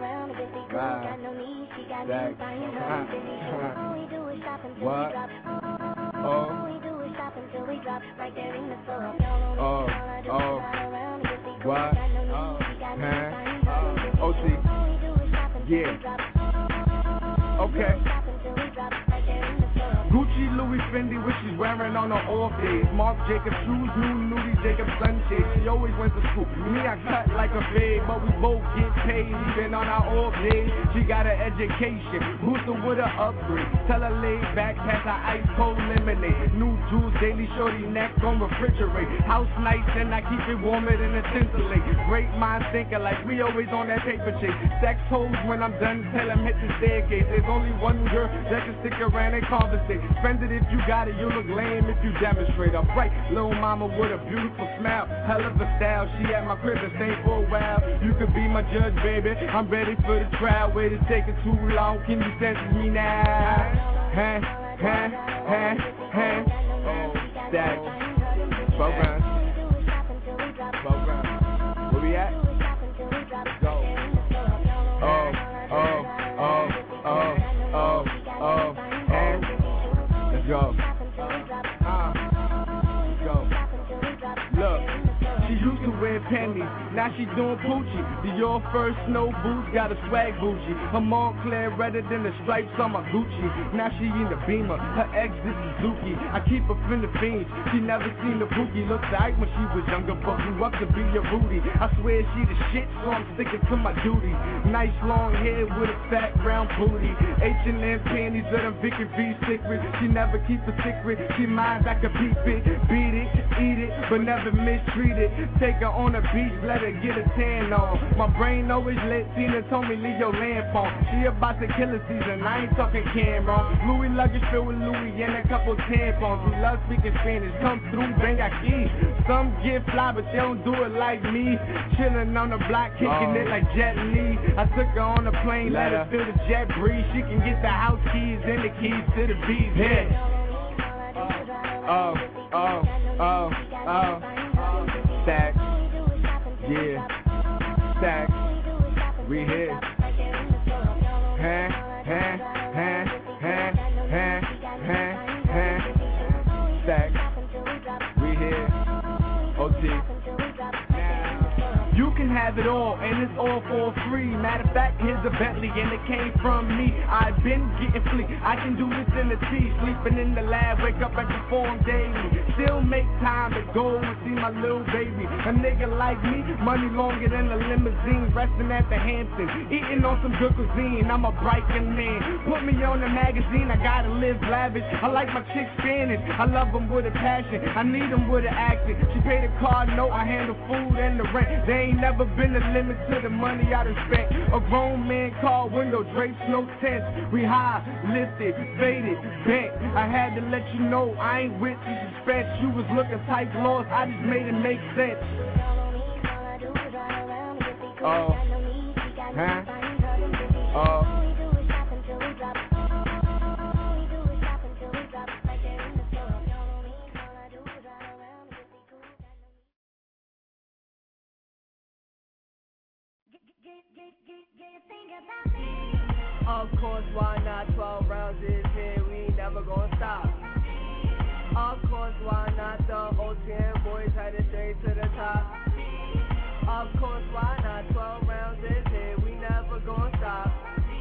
S13: What? Oh. Oh. Oh. What? Huh? O T. Yeah. Okay. Gucci, Louis, Fendi, which she's wearing on her off days. Marc Jacobs shoes, new Nudie Jacobs sunshade. She always went to school. Me, I cut like a fade, but we both get paid even on our off days. She got an education, booster with an upgrade. Tell her lay back, pass her ice cold lemonade. New jewels, daily shorty neck on refrigerate. House nice and I keep it warmer than a tinselate. Great minds thinking like we always on that paper chase. Sex hoes when I'm done, tell them hit the staircase. There's only one girl that can stick around and conversate.
S12: straight. Spend it if you got it, you look lame if you demonstrate. A bright little mama with a beautiful smile, hell of a style. She at my crib and stayed for a while. You could be my judge, baby. I'm ready for the trial. Wait, it's taking too long. Can you sentence me now? Huh? Huh? Huh? Huh? Oh, that. Program. Program. Where we at? Go. Oh, oh, oh, oh, oh, oh, and let's go. Uh, let's go. Look, she used to wear pennies, now she doing Poochie. Dior first snow boots, got a swag Gucci. Her Montclair redder than the stripes on my Gucci. Now she in the Beamer, her ex is Suzuki. I keep her from the fiends, she never seen the Pookie. Looked like when she was younger, but grew up to be a Rudy. I swear she the shit, so I'm sticking to my duty. Nice long hair with a fat brown booty. H and M panties of them Vicky V secret. She never keep a secret, she minds I can peep it. Beat it, eat it, but never mistreat it. Take her on the beach, let her get a tan on. My brain always lit, Tina told me leave your lamp on. She about to kill a season, I ain't talking Cameron. Louis luggage filled with Louis and a couple tampons. We love speaking Spanish, come through, bang aquí. Some get fly, but they don't do it like me. Chillin' on the block, kicking oh. it like Jet Li. I took her on the plane, let, let her feel the jet breeze. She can get the house keys and the keys to the beach. Yeah. Oh, oh, oh, oh. Stacks, yeah, stacks, we here. Huh, huh, huh, huh, huh, huh, huh. Stacks, we here. O T. You can have it all, and it's all for free. Matter of fact, here's a Bentley, and it came from me. I've been getting fleet, I can do this in the T. Sleeping in the lab, wake up and perform daily. Still make time to go and see my little baby. A nigga like me, money longer than a limousine. Resting at the Hamptons, eating on some good cuisine. I'm a Brighton man, put me on the magazine. I gotta live lavish, I like my chick Spanish. I love them with a passion, I need them with an accent. She paid a car note, I handle food and the rent. They ain't never been a limit to the money I done spent. A grown man car window drapes, no tents. We high, lifted, faded, bent. I had to let you know I ain't with the suspense. You was looking tight lost, I just made it make sense. Oh, huh? Oh.
S16: Of course, why not? twelve rounds is here, we never gonna stop. Of course, why not? The O T M boys headed straight to the top. Of course, why not? twelve rounds is here, we never gonna stop.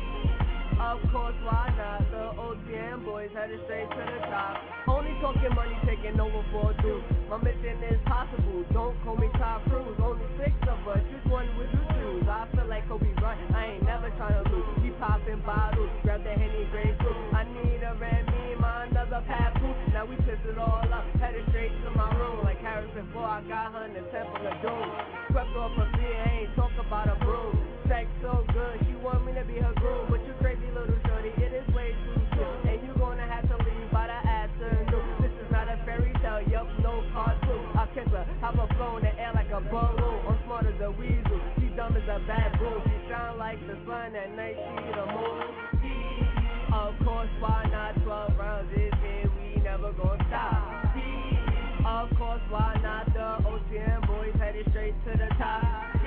S16: Of course, why not? The O T M boys headed straight to the top. Only talking money, taking over for a dude. My mission is possible, don't call me Tom Cruise. Only six of us, which one would you choose? I feel like Kobe Bryant, I ain't never trying to lose. He popping bottles, grab the Henny Grey Goose. I need a Remy, my another Papoose. Now we piss it all up, headed straight to my room. Like Harrison before I got her in the Temple of Doom. Swept off her feet, I ain't talk about a broom. Sex so good, she want me to be her groom. But you crazy little shorty, it is way too soon. And you gonna have to leave by the afternoon. This is not a fairy tale, yup, no cartoon. I kiss her, have her flow in the air like a balloon. I'm smart as a weasel, she dumb as a baboon. She shine like the sun, at night she the moon. Of course, why not? twelve rounds is here, we never gonna stop. Of course, why not? The O T M boys headed straight to the top.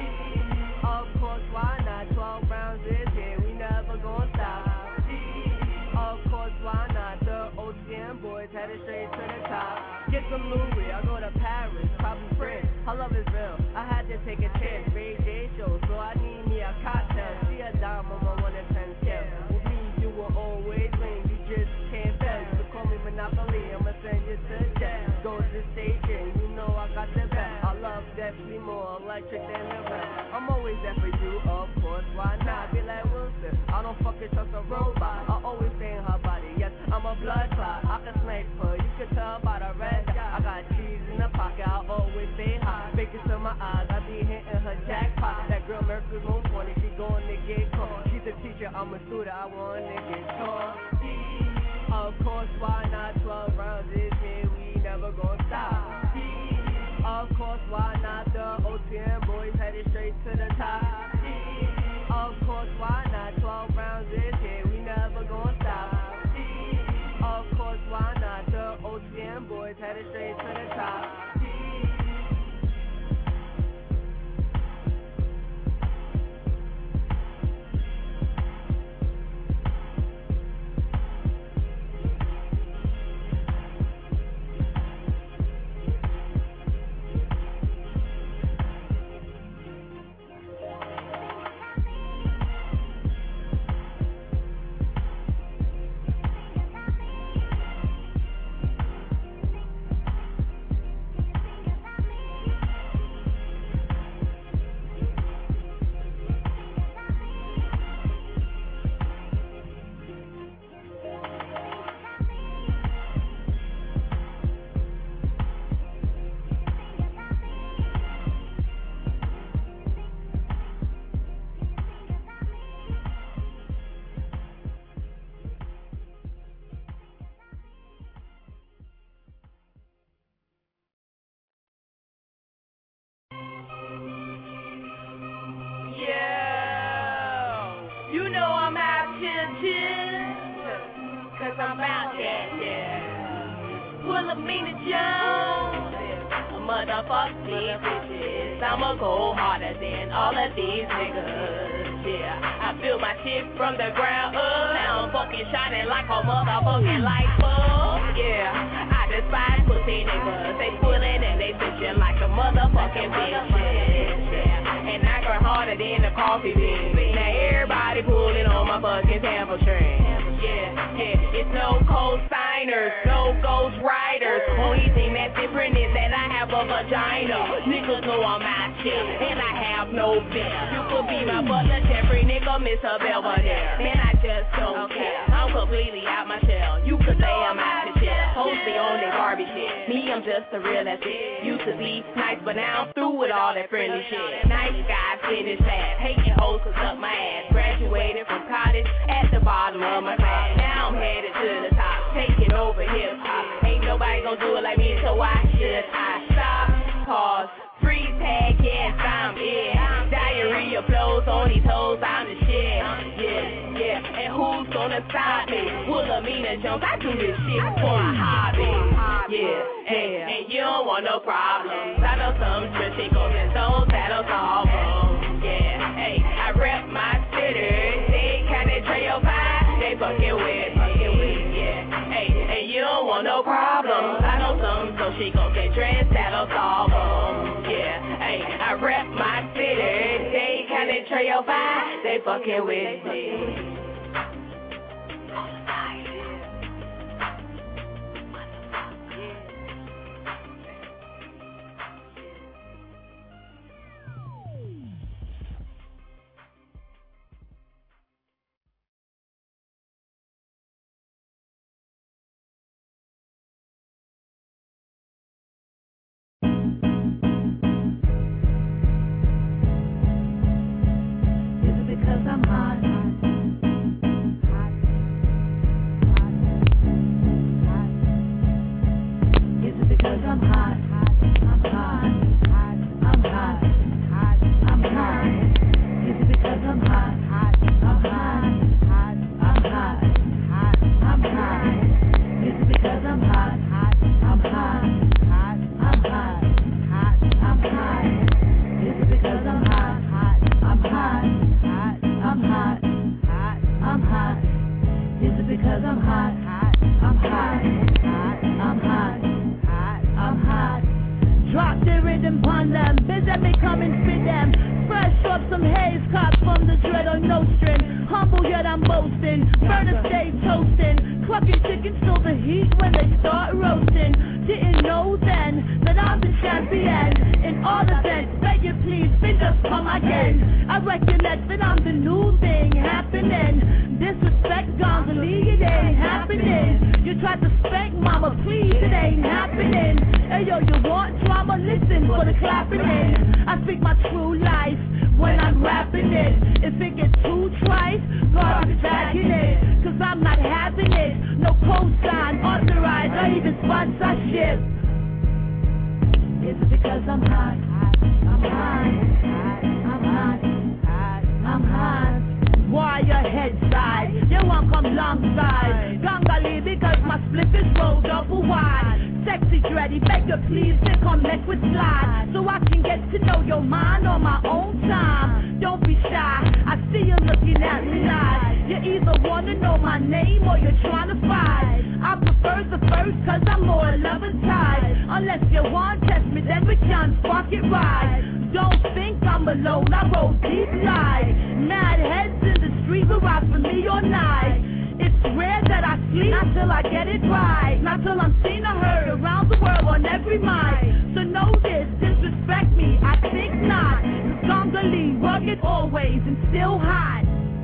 S16: Of course, why not? twelve rounds is here, we never gonna stop. Of course, why not? The O T M boys headed straight to the top. Get some Louis, I go to Paris, probably France. I love is real, I had to take a chance. Ray J show, so I need me a cocktail. She a dime on my one in ten scale. With me, you will always win, you just can't fail. You call me Monopoly, I'ma send you to jail. Go to the station, you know I got the best. I love definitely more electric than the rest. I'm always there for you, of course, why not? Be like Wilson, I don't fucking trust a robot. I always stay in her body, yes, I'm a blood clot. I can snipe her, you can tell by the red dot. I got cheese in the pocket, I always stay high. Make it to my eyes, I be hitting her jackpot. That girl Mercury moon twenty, she going to get caught. She's a teacher, I'm a student, I want to get taught. Of course, why not? Twelve rounds is here, we never gonna stop. Of course, why not? The O T M boys headed straight to the top. Of course, why not? Twelve rounds is here, we never gonna stop. Of course, why not? The O T M boys headed straight to the top.
S5: I'm out there, yeah. Pull up Mina Jones. Motherfuck these bitches. I'ma go harder than all of these niggas, yeah. I built my shit from the ground up. Now I'm fucking shining like a motherfucking light bulb, yeah. I despise pussy niggas. They pulling and they bitching like a motherfucking bitches, yeah. And I grind harder than the coffee bean. Now everybody pulling on my fucking sample train. Yeah, yeah, it's no co-signers, no ghost riders. Only thing that's different is that I have a vagina. Niggas know I'm out here, and I have no fear. You could be my butler, Jeffrey, nigga, Mister Belvedere. Man, I just don't care. I'm completely out my shell. You could say I'm out of shit. Hosting on that garbage shit. Me, I'm just a real ass shit. Used to be nice, but now I'm through with all that friendly shit. Nice guys finish fast. Hating hoes cause up my ass. Graduated from college at the bottom of my class. Now I'm headed to the top, taking over hip hop. Ain't nobody gonna do it like me, so why should I stop? Pause, freeze tag, yes, I'm it. Diarrhea flows on these hoes, I'm the shit. Yeah, yeah, and who's gonna stop me? Wilhelmina Jones, I do this shit for a hobby. Yeah, and, and you don't want no problems. I know some chicos and souls that'll solve them. Yeah, hey, I rep my city. They kinda trail by. They fucking with, fucking with, yeah. Hey, and you don't want no problems. I know some, so she gon' get dressed, that'll solve them. Yeah, hey, I rep my city. They kinda trail by. They fucking with me.
S17: I'm not having it, no cosign,
S11: sponsorship. It's because I'm hot. I'm hot. I'm hot. I'm hot. Why your head side? You won't come alongside. Gangali because my split is rolled up wide. Sexy dready, beg you please to come mess with slide, so I can get to know your mind on my own time. Don't be shy, I see you looking at me nice. You either wanna know my name or you're trying to fight. I prefer the first cause I'm more lover type. Unless you want to test me, then we can spark it right. Don't think I'm alone, I roll deep light. Mad heads in the street will rock for me all night. It's rare that I sleep, not till I get it right. Not till I'm seen or heard around the world on every mic. So know this, disrespect me, I think not. Congolese, rugged always and still hot.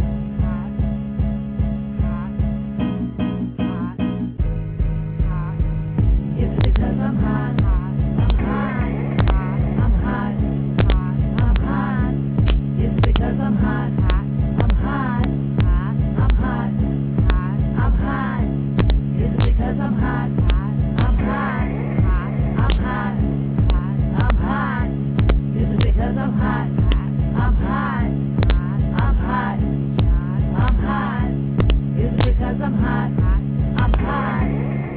S11: It's because I'm hot. I'm hot. I'm hot. I'm hot. It's because I'm hot. I'm hot. I'm hot. I'm hot. It's because I'm hot. I'm hot. I'm hot. I'm hot. It's because I'm hot. I'm hot. I'm hot. I'm hot. It's because I'm hot. I'm hot.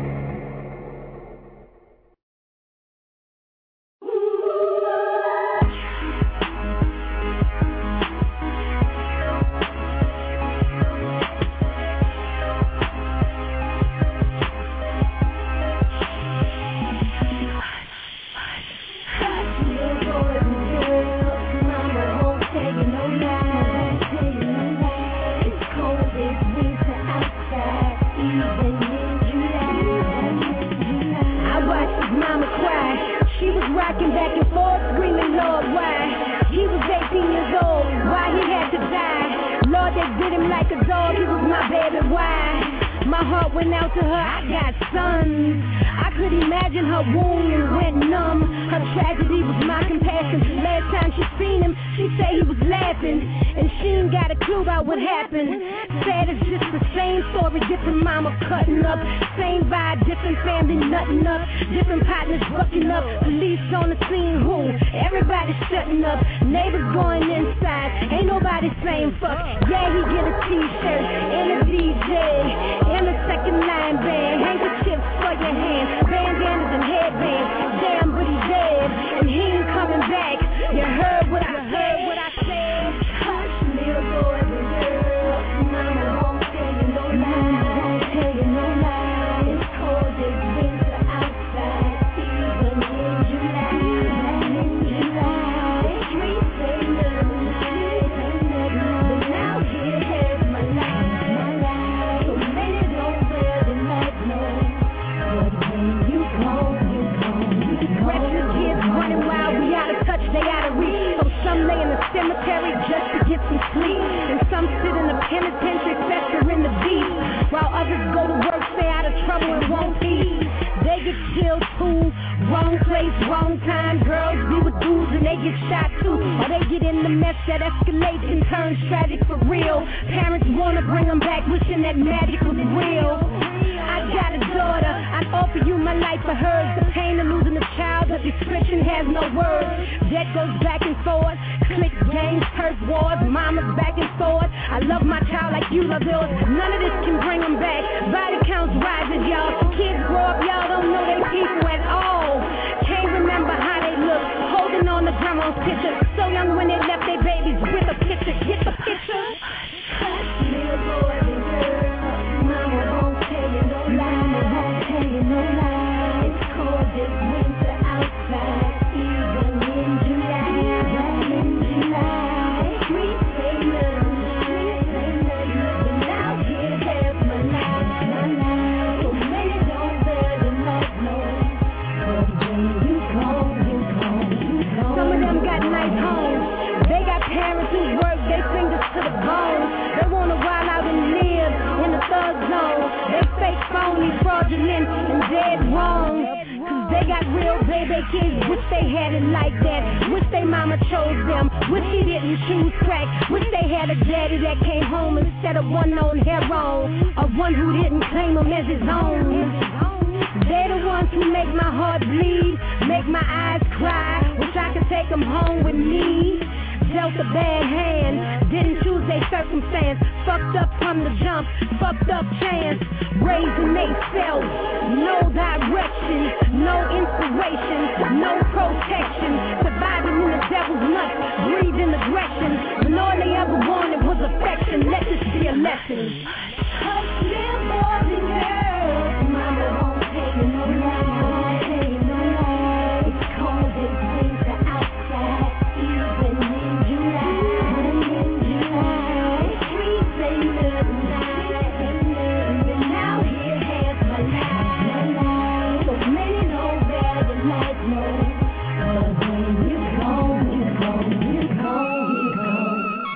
S11: Rocking back and forth, screaming, Lord, why? He was eighteen years old, why he had to die? Lord, they did him like a dog, he was my baby, why? My heart went out to her, I got sons. I could imagine her wound went numb. Her tragedy was my compassion. Last time she seen him, she said he was laughing, and she ain't got a clue about what happened. Said it's just the same story, different mama cutting up. Same vibe, different family nutting up. Different partners bucking up. Police on the scene, who? Everybody shutting up. Neighbors going inside, ain't nobody saying fuck. Yeah, he get a t-shirt and a D J and a second line band. Handkerchiefs for your hands, bandanas and headbands. Damn, but he's dead and he ain't coming back. You heard what I said, what I said. Hush, little boys and girls. Mama won't tell you no lie. Won't tell you no lie. It's cold as winter outside, even in July. In July, the streets say nothing, say nothing. But now here has my life, my life. So many don't wear the night noise. But when you come, you come, you come. Restless kids running wild, we out of touch, they out of reach. So some lay in the cemetery just to get some sleep, and some sit in the penitentiary, fester in the beat, while others go to work, stay out of trouble and won't eat. They get killed too, wrong place, wrong time. Girls be with dudes and they get shot too, or they get in the mess that escalates and turns tragic for real. Parents wanna bring them back, wishing that magic was real. I got a daughter, I'd offer you my life for hers. The pain of losing a child, the description has no words. Debt goes back and forth, click gangs, turf wars, mamas back and forth. I love my child like you love yours. None of this can bring them back. Body counts rising, y'all. Kids grow up, y'all don't know they people at all. Can't remember how they look, holding on the grandma's picture. So young when they left their babies with a picture. Get the picture? Little boys and girls, mama won't tell you no lie. Mama won't tell you no lie. It's cold as winter outside, even in July. In July, streets say nothing, streets say nothing. But now here has my life, my life. So many don't bear the night noise. But when you come, you come, you come. Some of them got nice homes. They got parents who work their fingers to the bone. They wanna wild out and live in the thug zone. They fake, phony, fraudulent, and dead wrong. Cause they got real baby kids, wish they had it like that. Wish they mama chose them, wish he didn't choose crack. Wish they had a daddy that came home instead of one on heroin, or one who didn't claim him as his own.
S6: They the ones who make my heart bleed, make my eyes cry. Wish I could take them home with me. Dealt a bad hand, didn't choose their circumstance. Fucked up from the jump, fucked up chance. Raising they self, no direction, no inspiration, no protection. Surviving in the devil's nuts, breathing aggression. When all they ever wanted was affection. Let this be a lesson. Touch me, boys and girls. Mama won't take it no more, won't take it no more. It's cold and winter outside, even in July. In July, freezing the night, and out here has my life. So many know better than life knows. But when you're gone, you're gone, you're gone, you're gone.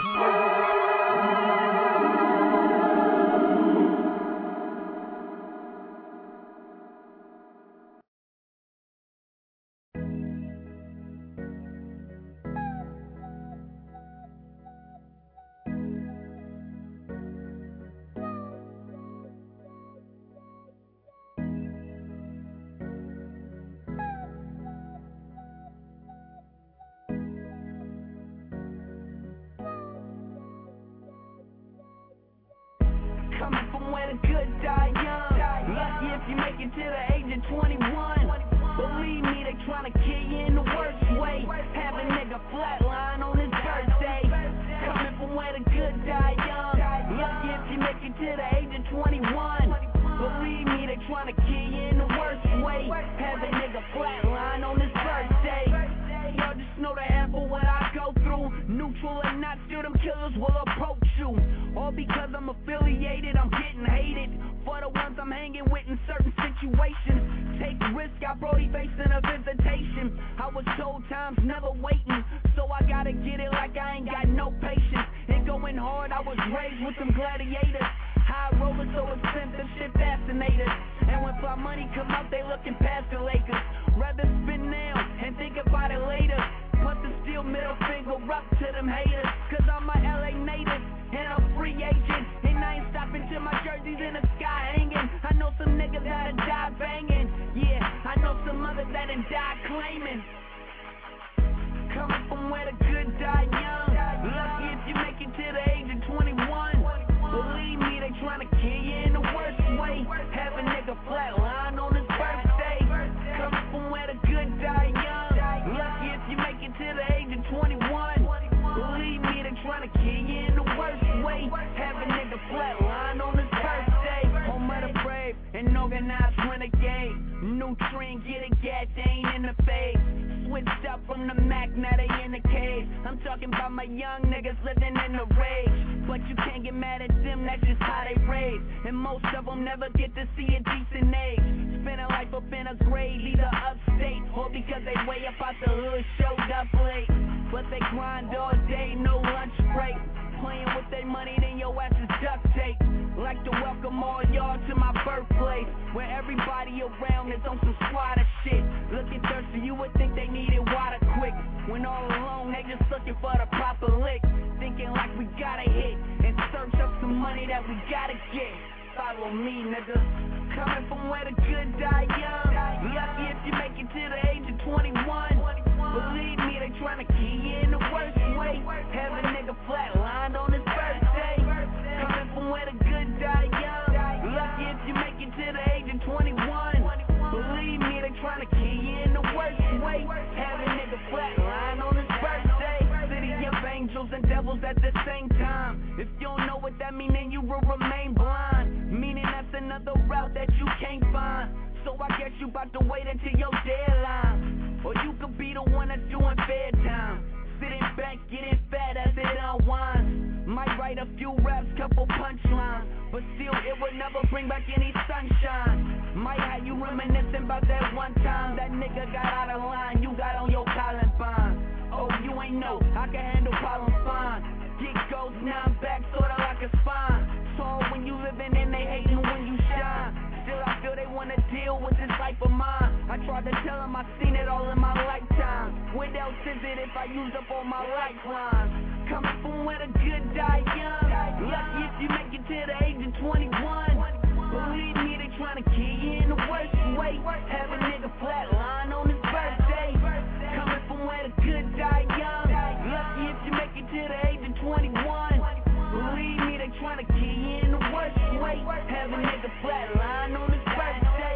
S17: Coming from where the good die young. Lucky if you make it to the age of twenty-one. Believe me, they tryna kill you in the worst way. Have a nigga flatline on his birthday. Coming from where the good die young. Lucky if you make it to the age of twenty-one. Believe me, they tryna kill you in the worst way. Have a nigga flatline on his birthday. Y'all just know the half of what I go through. Neutral or not, still them killers will approach you. All because I'm affiliated, I'm getting hated. For the ones I'm hanging with in certain situations. Take risk, I Brody facing a visitation. I was told time's never waiting, so I gotta get it like I ain't got no patience. And going hard, I was raised with some gladiators. High rollers so expensive, shit fascinators. And when fly money come out, they looking past the Lakers. Rather spin now and think about it later. Put the steel middle finger up to them haters. Cause I'm a L A native and a free agent. And I ain't stopping till my jersey's in the sky hanging. I know some niggas that'll die banging. Yeah, I know some others that'll die claiming. Coming from where the good die young. Lucky if you make it to the age of twenty-one. Believe me, they tryna kill you in the worst way. Have a nigga flatline on his birthday. Coming from where the good die young. Lucky if you make it to the age of twenty-one. Believe me, they tryna kill you in the worst way. Have a nigga flatline on his birthday. Home of the brave, an organized renegade. New trend, get it gas, they ain't in the face. Switched up from the Mac, now they in the cage. I'm talking about my young niggas living in the rage. But you can't get mad at them, that's just how they raise. And most of them never get to see a decent age. Spending life up in a grave, either upstate, or because they way up out the hood, showed up late. But they grind all day, no lunch break. Playing with their money, then your ass is duct tape. Like to welcome all y'all to my birthplace, where everybody around is on some squatter shit. Looking thirsty, you would think they needed water quick. When all along, they just looking for the proper lick. Thinking like we gotta hit, and search up some money that we gotta get. Follow me, nigga. Coming from where the good die young. Lucky if you make it to the age of twenty-one. Believe me, they tryna kill you in the worst way. Have a nigga flatlined on his birthday. Coming from where the good die young. Lucky if you make it to the age of twenty-one. Believe me, they tryna kill you in the worst way. Have a nigga flatlined on his birthday. City of angels and devils at the same time. If you don't know what that mean, then you will remain blind. Meaning that's another route that you can't find. So I guess you about to wait until your deadline. Or you could be the one that's doing fair time. Sitting back, getting fat as it unwinds. Might write a few raps, couple punchlines, but still it would never bring back any sunshine. Might have you reminiscing about that one time that nigga got out of line, you got on your Columbine. Oh, you ain't know, I can handle problems fine. Get goes, now I'm back, sorta like a spine. So when you living and they hating when you shine. Still I feel they wanna deal with this life of mine. I tried to tell them I seen it all in my lifetime. What else is it if I use up all my lifelines? Coming from where the good die young. Lucky if you make it to the age of twenty-one. Believe me, they tryna kill you in the worst way. twenty-one. Believe me, they tryna kill you in the worst way. Have a nigga flatline on his birthday.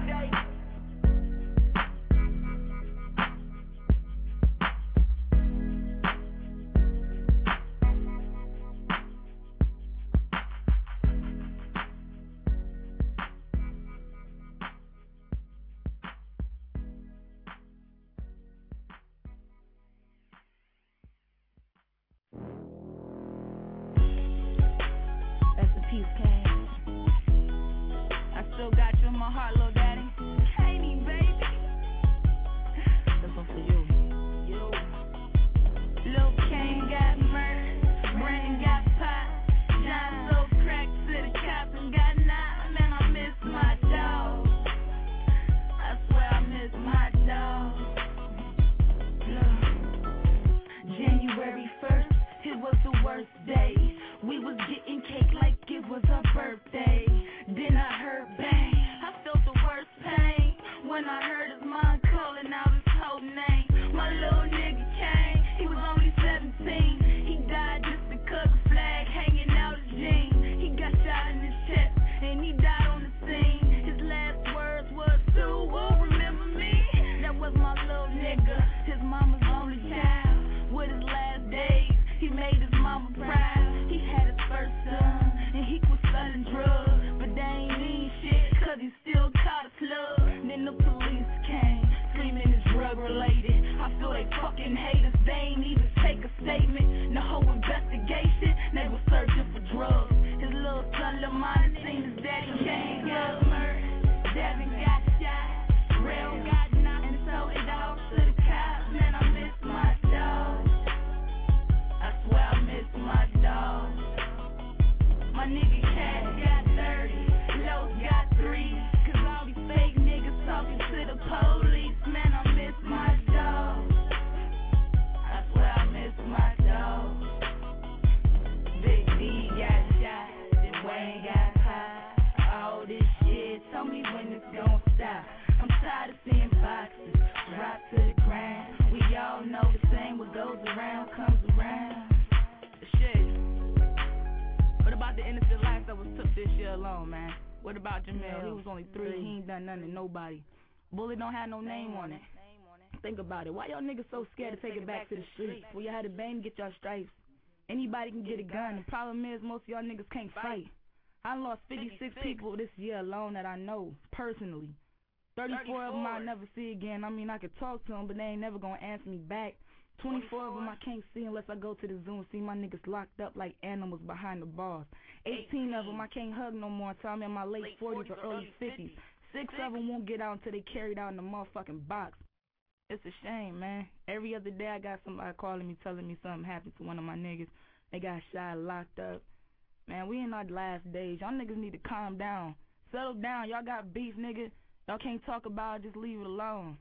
S9: Nobody. Bullet don't have no name on it. Think about it. Why y'all niggas so scared to take it back to the streets? Well, you had a bang, get y'all stripes. Anybody can get a gun. The problem is most of y'all niggas can't fight. I lost fifty-six people this year alone that I know, personally. thirty-four of them I'll never see again. I mean, I could talk to them, but they ain't never gonna answer me back. twenty-four of them I can't see unless I go to the zoo and see my niggas locked up like animals behind the bars. eighteen of them I can't hug no more until I'm in my late forties or early fifties. Six of them won't get out until they carried out in the motherfucking box. It's a shame, man. Every other day I got somebody calling me telling me something happened to one of my niggas. They got shot, locked up. Man, we in our last days. Y'all niggas need to calm down. Settle down. Y'all got beef, nigga. Y'all can't talk about it. Just leave it alone.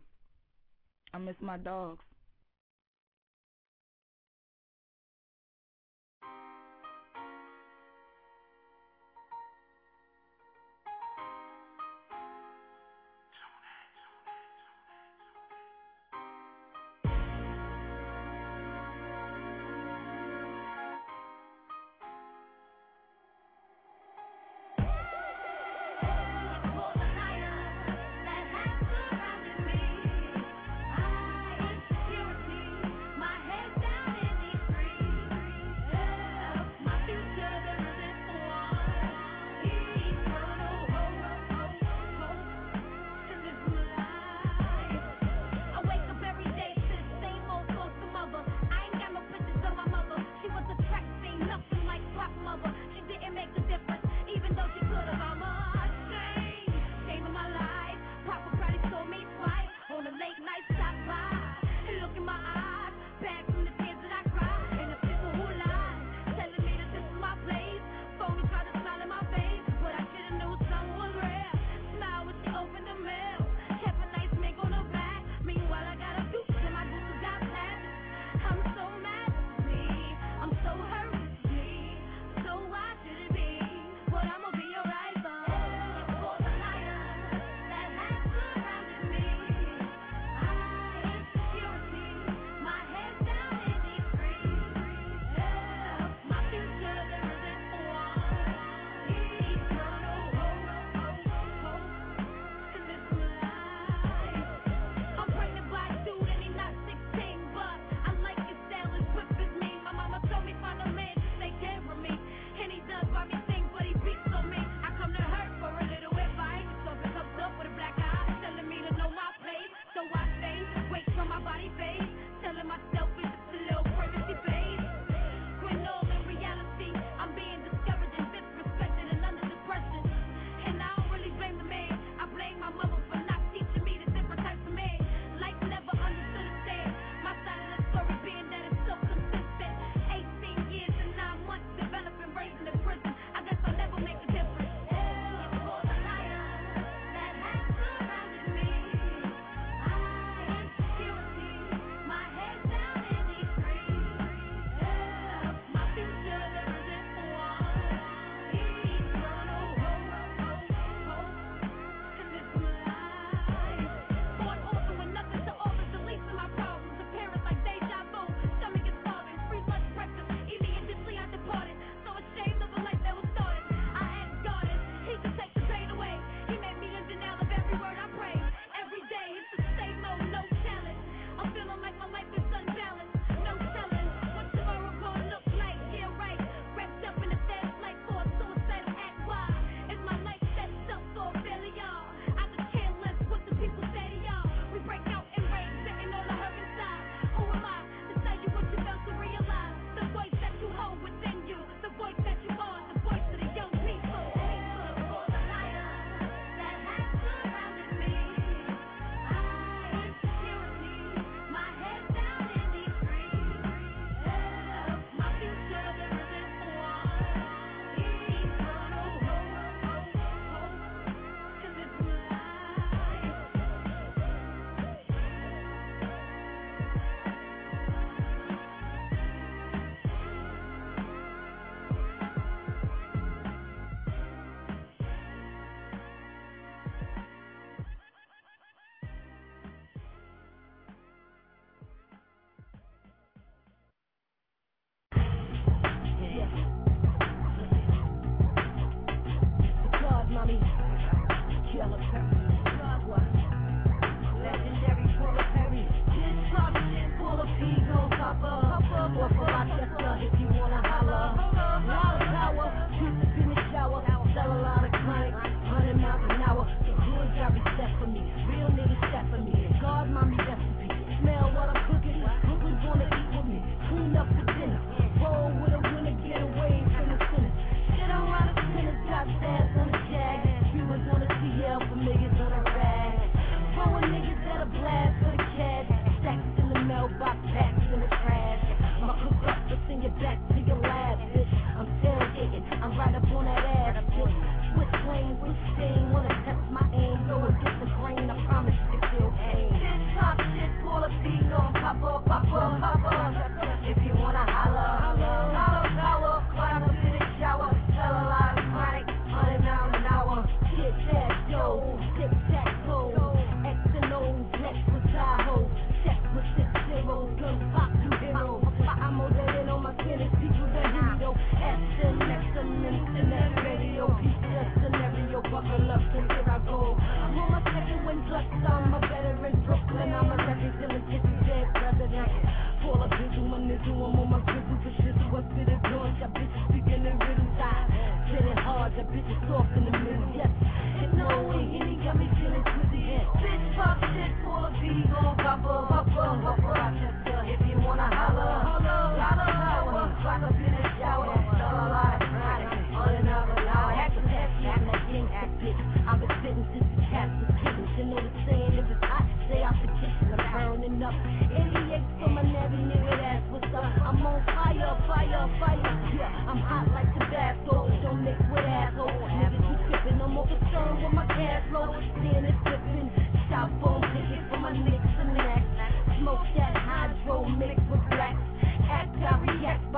S9: I miss my dogs.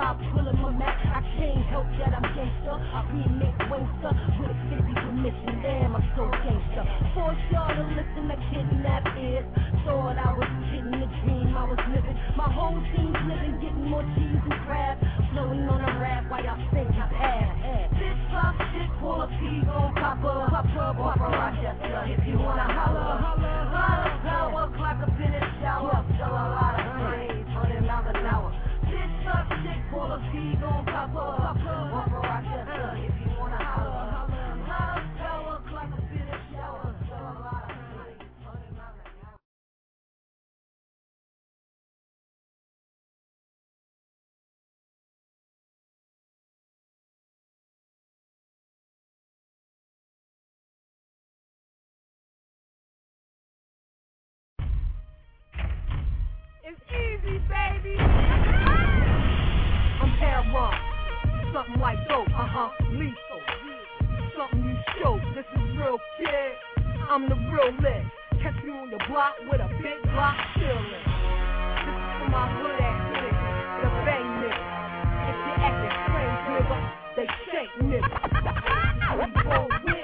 S6: I'll pull him a Mac. I can't help that I'm gangster. I remix Wingster with fifty permission. Damn, I'm so gangster. Force y'all to listen to kidnap ears. Thought I was kidding, the dream I was living. My whole team's living, getting more cheese and crab. Flowing on a rap while y'all think I pass. This pop shit, pull a P, gon' pop up, pop up, pop up, Rochester. If you wanna holler, holler, holler, power, clock up in the shower. Sell a lot of grades, hundred miles an hour. This pop shit, pull a P, gon' pop up, pop up, pop up, Rochester. If you wanna holler, holler, holler, power, clock up in the shower. Sell a lot of grades, hundred miles an hour.
S18: It's easy, baby. I'm Heron. Something like dope, uh-huh, lethal. Something you show, this is real, kid. I'm the real lit. Catch me on your block with a big block chillin'. This is for my hood ass niggas, the bang niggas. If you actin' strange, nigga, they shake niggas. We roll with.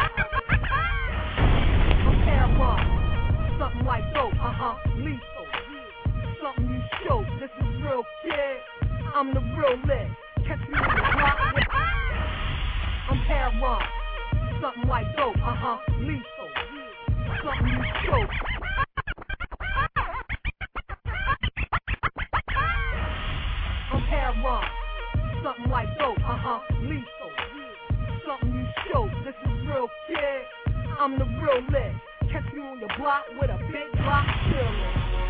S18: I'm Heron. Something like dope, uh-huh, lethal. Something you show, this is real, kid. I'm the real lit. Catch me on the block with. I'm Heron. Something like dope, uh-huh, lethal. Something you show. I'm Heron. Something like dope, uh-huh, lethal. Something you show, this is real, kid. I'm the real lit. Catch me on your block with a big block chillin'.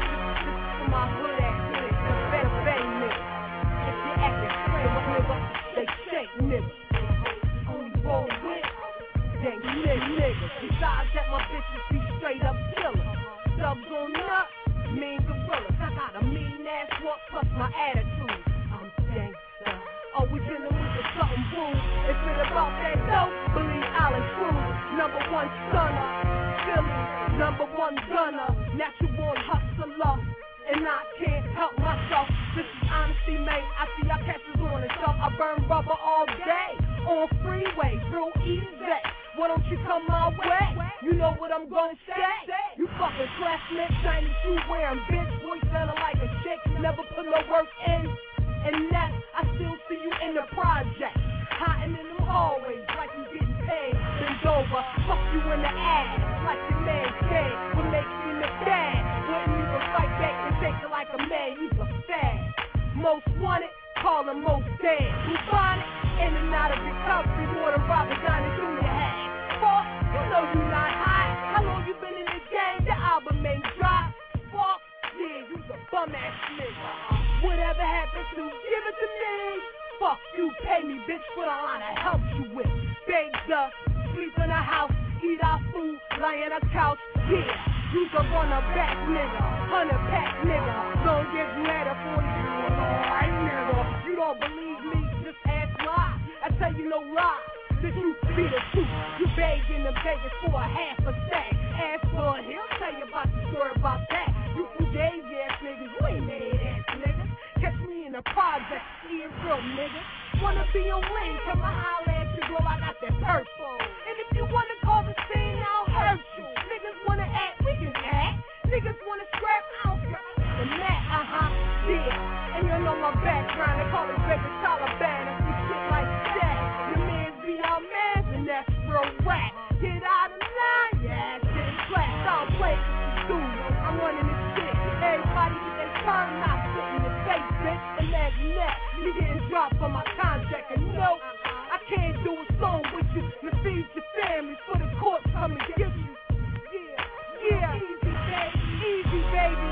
S18: For my hood ass niggas, the better bang niggas. If you actin' strange, nigga, they shake niggas. Only roll with gang niggas, niggas. Besides that, my bitches be straight up killers. Dubs on up, mean gorillas. I got a mean ass walk plus my attitude. I'm gangsta, always in the mood for something boo. If it about that dope, believe Alex Cruz. Number one stunner, Philly, number one gunner, natural born hustler. And I can't help myself. This is honesty, mate. I see y'all catches on the shelf. I burn rubber all day on freeways, real easy. Why don't you come my way? You know what I'm gonna say. You fucking classmate, shiny shoe wearing bitch, voice sounding like a chick, never put no work in. And that I still see you in the project, hiding in them hallways like you getting paid. Bend over, fuck you in the ass like your man dead. What makes you in the bad? Wouldn't even fight back and take it like a man, you's a fad. Most wanted, call him most dead. Who find it? In and out of recovery, more than Robert Downey Junior had. Fuck, you know you not high. How long you been in the game? The album ain't dry. Fuck, yeah, you's a bum ass nigga. Whatever happens to, give it to me. Fuck you, pay me, bitch, for the line I helped you with. Baked up, sleep in a house, eat our food, lie on a couch, yeah. You's a runner back nigga, hundred pack nigga. Don't get you at a forty, alright nigga. You don't believe me, just ask why. I tell you no lie, that you be the truth. You begging in Vegas for a half a stack. Ask for it, he'll tell you about the story about that. You from days ass niggas, you ain't made ass niggas. Catch me in the project, eating real niggas. Wanna be on lane, come my holler at you, girl, I got that purple. And if you wanna call the scene, I'll hurt you. Niggas wanna act, we can act. Niggas wanna scrap, I don't care. The mat, uh-huh, yeah. And you know my background, they call it baby Taliban. And some shit like that. Your mans be our mans, and that's real rap. Get out of line, yeah, shit flat. Don't play with the studio, I'm running this shit. Everybody get their turn, not spit in your face, bitch. Imagine that, you getting dropped on my contract. And no, I can't do a song with you to feed your family for the court come and get you. Yeah, yeah, easy baby, easy baby.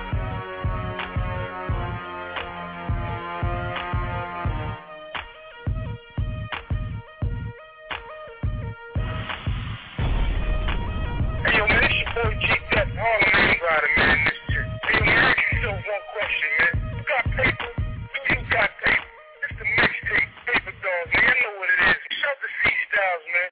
S19: Hey yo man, it's your boy G Duck, Harlem man, rider man, this shit. Hey yo man, I just one question, man. You got paper? You got paper? It's the mixtape, Paper Dog, man. I know what it is. Shout to C Styles, man.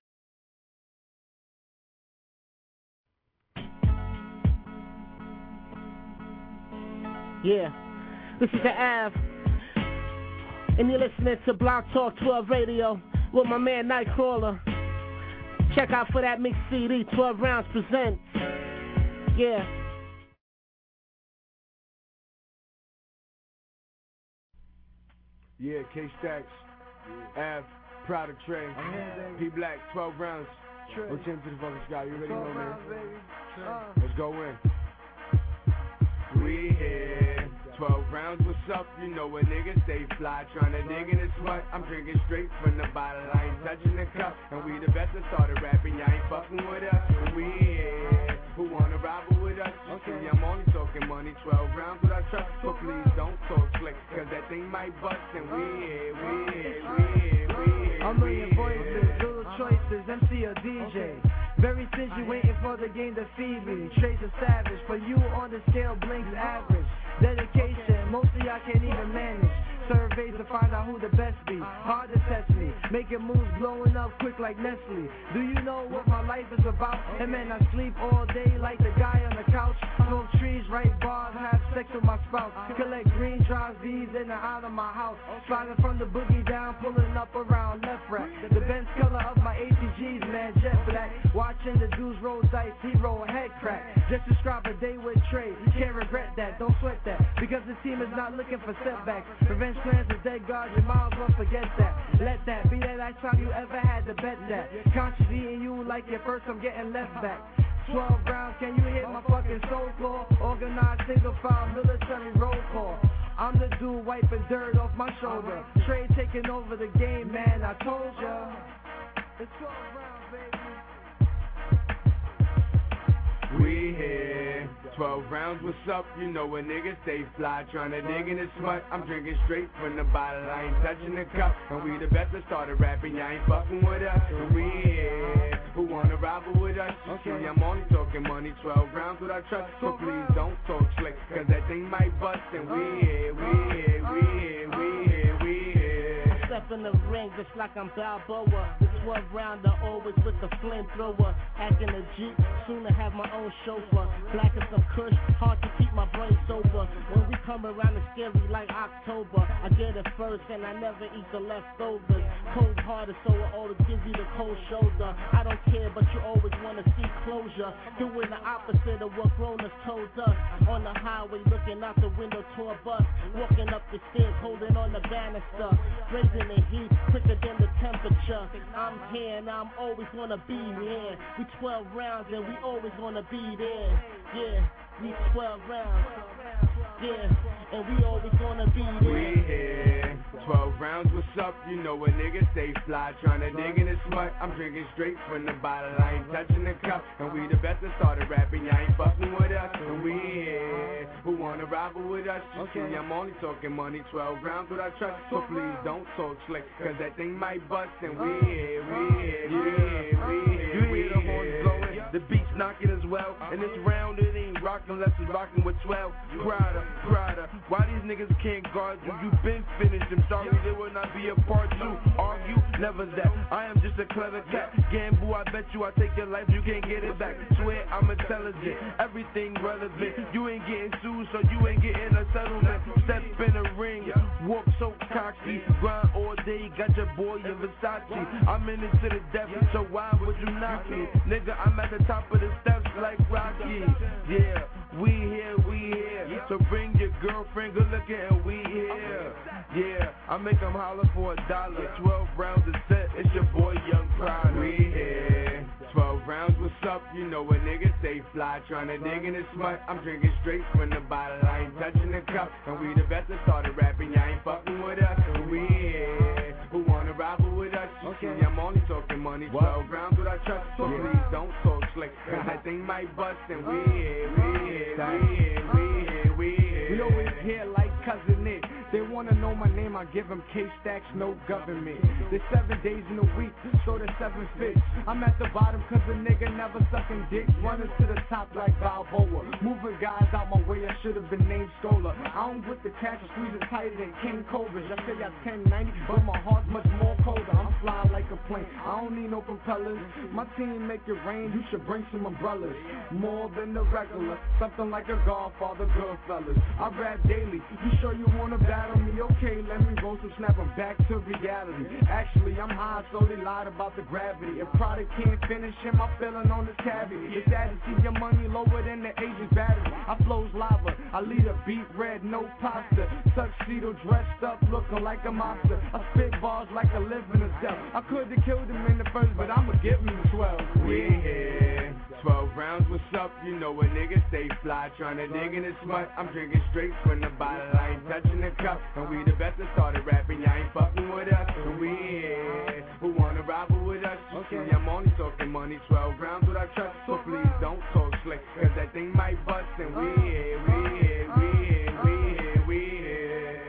S2: Yeah, this is the Av. And you're listening to Block Talk twelve Radio with my man Nightcrawler. Check out for that mixed C D, twelve Rounds Presents. Yeah.
S20: Yeah, K-Stacks, yeah. Av, Proud of Trey, P Black, twelve rounds. Let's jam to the fucking sky. You ready, my man? Uh. Let's go in. We here. twelve rounds, what's up? You know a nigga stay fly, tryna dig in the smut. I'm drinking straight from the bottle, I ain't touching the cup. And we the best that started rapping, y'all ain't fucking with us. We here, who wanna rival with us? Okay, I'm only talking money, twelve rounds with our truck. So please don't talk slick, cause that thing might bust. And we here, we here, we here, we here.
S12: A million voices, little choices, M C or D J. Very stingy, waiting for the game to feed me. Trace a savage, for you on the scale blinks average. Dedication, most of y'all can't even manage. Surveys to find out who the best be. Hard to test me, making moves blowing up quick like Nestle. Do you know what my life is about? And man, I sleep all day like the guy on the couch. Smoke trees, write bars, have sex with my spouse. Collect green, drive these in and out of my house. Sliding from the boogie down, pulling up around left rack. The Benz color of my A T Gs, man, jet black. Watching the dudes roll dice, he roll head crack. Just describe a day with Trey, you can't regret that, don't sweat that. Because the team is not looking for setbacks. Revenge plans is dead guard, you might as well forget that. Let that be that last time you ever had to bet that. Conscious eating you like your first, I'm getting left back. twelve rounds, can you hit my fucking soul call? Organized single file, military roll call. I'm the dude wiping dirt off my shoulder. Trey taking over the game, man, I told ya. It's twelve rounds, baby.
S20: We here, twelve rounds, what's up? You know a nigga stay fly, tryna dig in the smut. I'm drinking straight from the bottle, I ain't touching the cup. And we the best that started rapping, y'all ain't fucking with us. And we here, who wanna rival with us? Okay, I'm only talking money, twelve rounds with our truck. So please don't talk slick, cause that thing might bust. And we here, we here, we here, we here, we here.
S2: I step in the ring just like I'm Balboa. The twelve rounder always with the flamethrower. Hacking a Jeep, soon to have my own chauffeur. Black as some kush, hard to keep my brain sober. When we come around it's scary like October. I get it first and I never eat the leftovers. Cold hearted so I ought to give you the cold shoulder. I don't care but you always wanna see closure. Doing the opposite of what grown-ups told us. On the highway looking out the window to a bus. Walking up the stairs holding on the banister. Raising the heat quicker than the temperature. I'm here and I'm always gonna be here. We twelve rounds and we always gonna be there. Yeah, we twelve rounds. Yeah, and we always gonna be there.
S20: We here, twelve rounds, what's up? You know a nigga stay fly, tryna dig in the smut. I'm drinking straight from the bottle, I ain't touching the cup. And we the best that started rapping, y'all ain't fucking with us. And we here, who wanna rival with us? You okay. See, I'm only talking money, twelve rounds with our truck. So please don't talk slick, cause that thing might bust. And we here, we here, we here, we here, we here.
S14: The beat's knocking as well, and this round it ain't rockin' unless it's rockin' with twelve. Crider, crider, why these niggas can't guard you? You been finished, I'm sorry there will not be a part two. Argue, never that, I am just a clever cat. Gamble, I bet you I take your life, you can't get it back. Swear I'm intelligent, everything relevant. You ain't getting sued, so you ain't getting a settlement. Step in the ring, walk so cocky, grind all day, got your boy in Versace. I'm in it to the death, so why would you knock me? Nigga, I'm at the top of the steps like Rocky. Yeah, we here, we here. So bring your girlfriend, good looking, and we here. Yeah, I make them holler for a dollar. twelve rounds a set, it's your boy Young Pride.
S20: We here, twelve rounds, what's up? You know a nigga stay fly, tryna dig in the smut. I'm drinking straight from the bottle, I ain't touching the cup. And we the best that started rapping, y'all ain't fucking with us. And we here, who wanna rival with us? You okay. See, I'm only talking money, twelve rounds with our truck. So yeah. Please don't talk slick, cause that thing might bust. And we here, we here, we here, we here, we here.
S12: We always here like cousin Nick. They wanna know my name, I give them K-Stacks, no government. There's seven days in a week, so there's seven fits. I'm at the bottom cause a nigga never sucking dicks. Running to the top like Balboa. Moving guys out my way, I should've been named Scholar. I don't with the cash, I squeeze it tighter than King Cobras. I say I ten ninety, but my heart's much more colder. I'm flying like
S20: complain. I don't need no propellers. My team make it rain, you should bring some umbrellas. More than the regular, something like a Godfather, Goodfellas. I rap daily, you sure you wanna battle me? Okay, let me roll some snap 'em back to reality. Actually, I'm high, so they lied about the gravity. If product can't finish him, I'm feeling on this cavity. It's sad to see your money lower than the Asian battery. I flows lava, I lead a beat red, no pasta. Tuxedo dressed up, looking like a monster. I spit bars like a living a death. I could've killed him in the first, but I'ma give him twelve. We here, twelve rounds, what's up? You know a nigga stay fly, tryna dig in his smut. I'm drinking straight from the bottle, I ain't touching the cup. And we the best that started rapping, y'all ain't fucking with us. And we here, who wanna rival with us? You okay. See, I'm only talking money, twelve rounds without trust. So please don't talk slick, cause that thing might bust. And we here, we here, we here, we here, we here.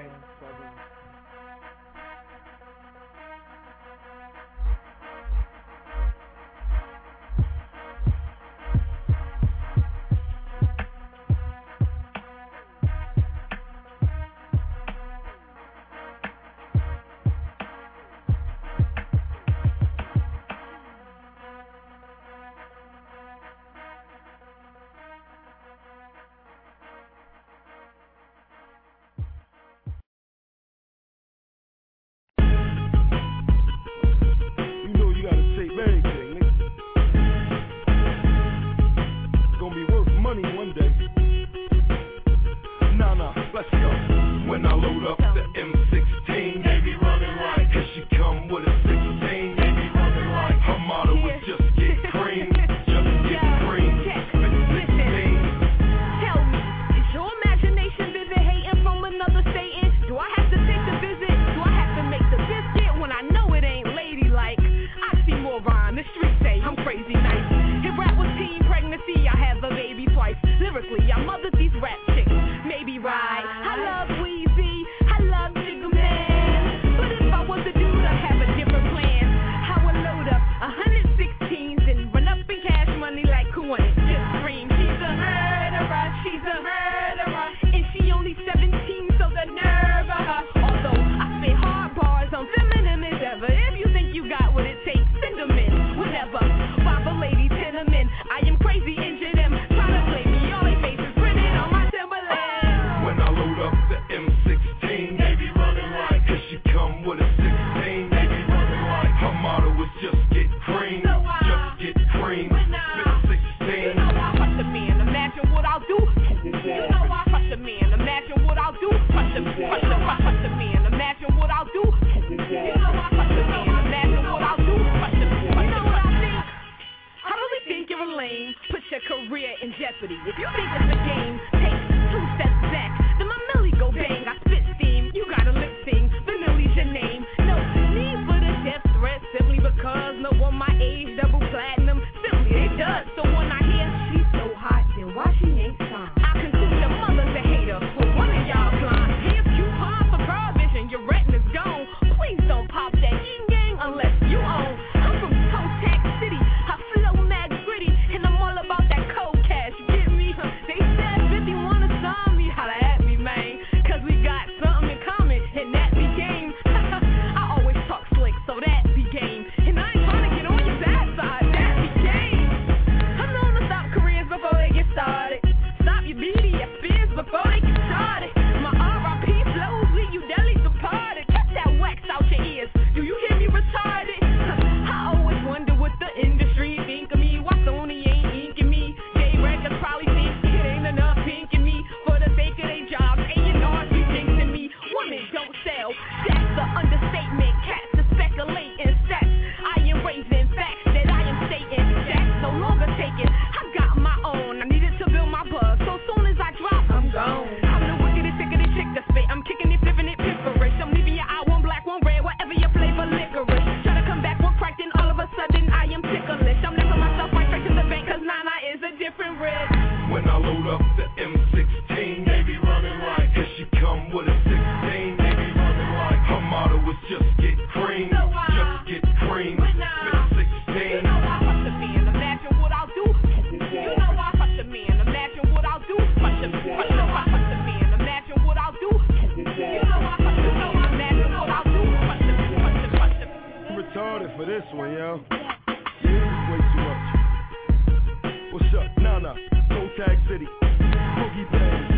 S21: for this one, yo. Yeah, way too much. What's up? Nah, nah. Soul Tag City. Boogie Bang.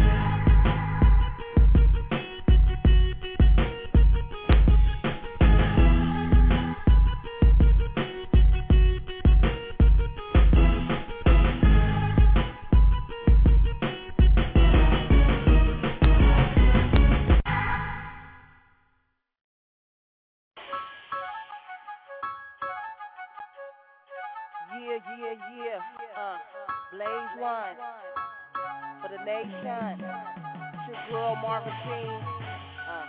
S2: Yeah, yeah, yeah. Uh, Blaze One for the nation. It's your girl Marvin King. Uh,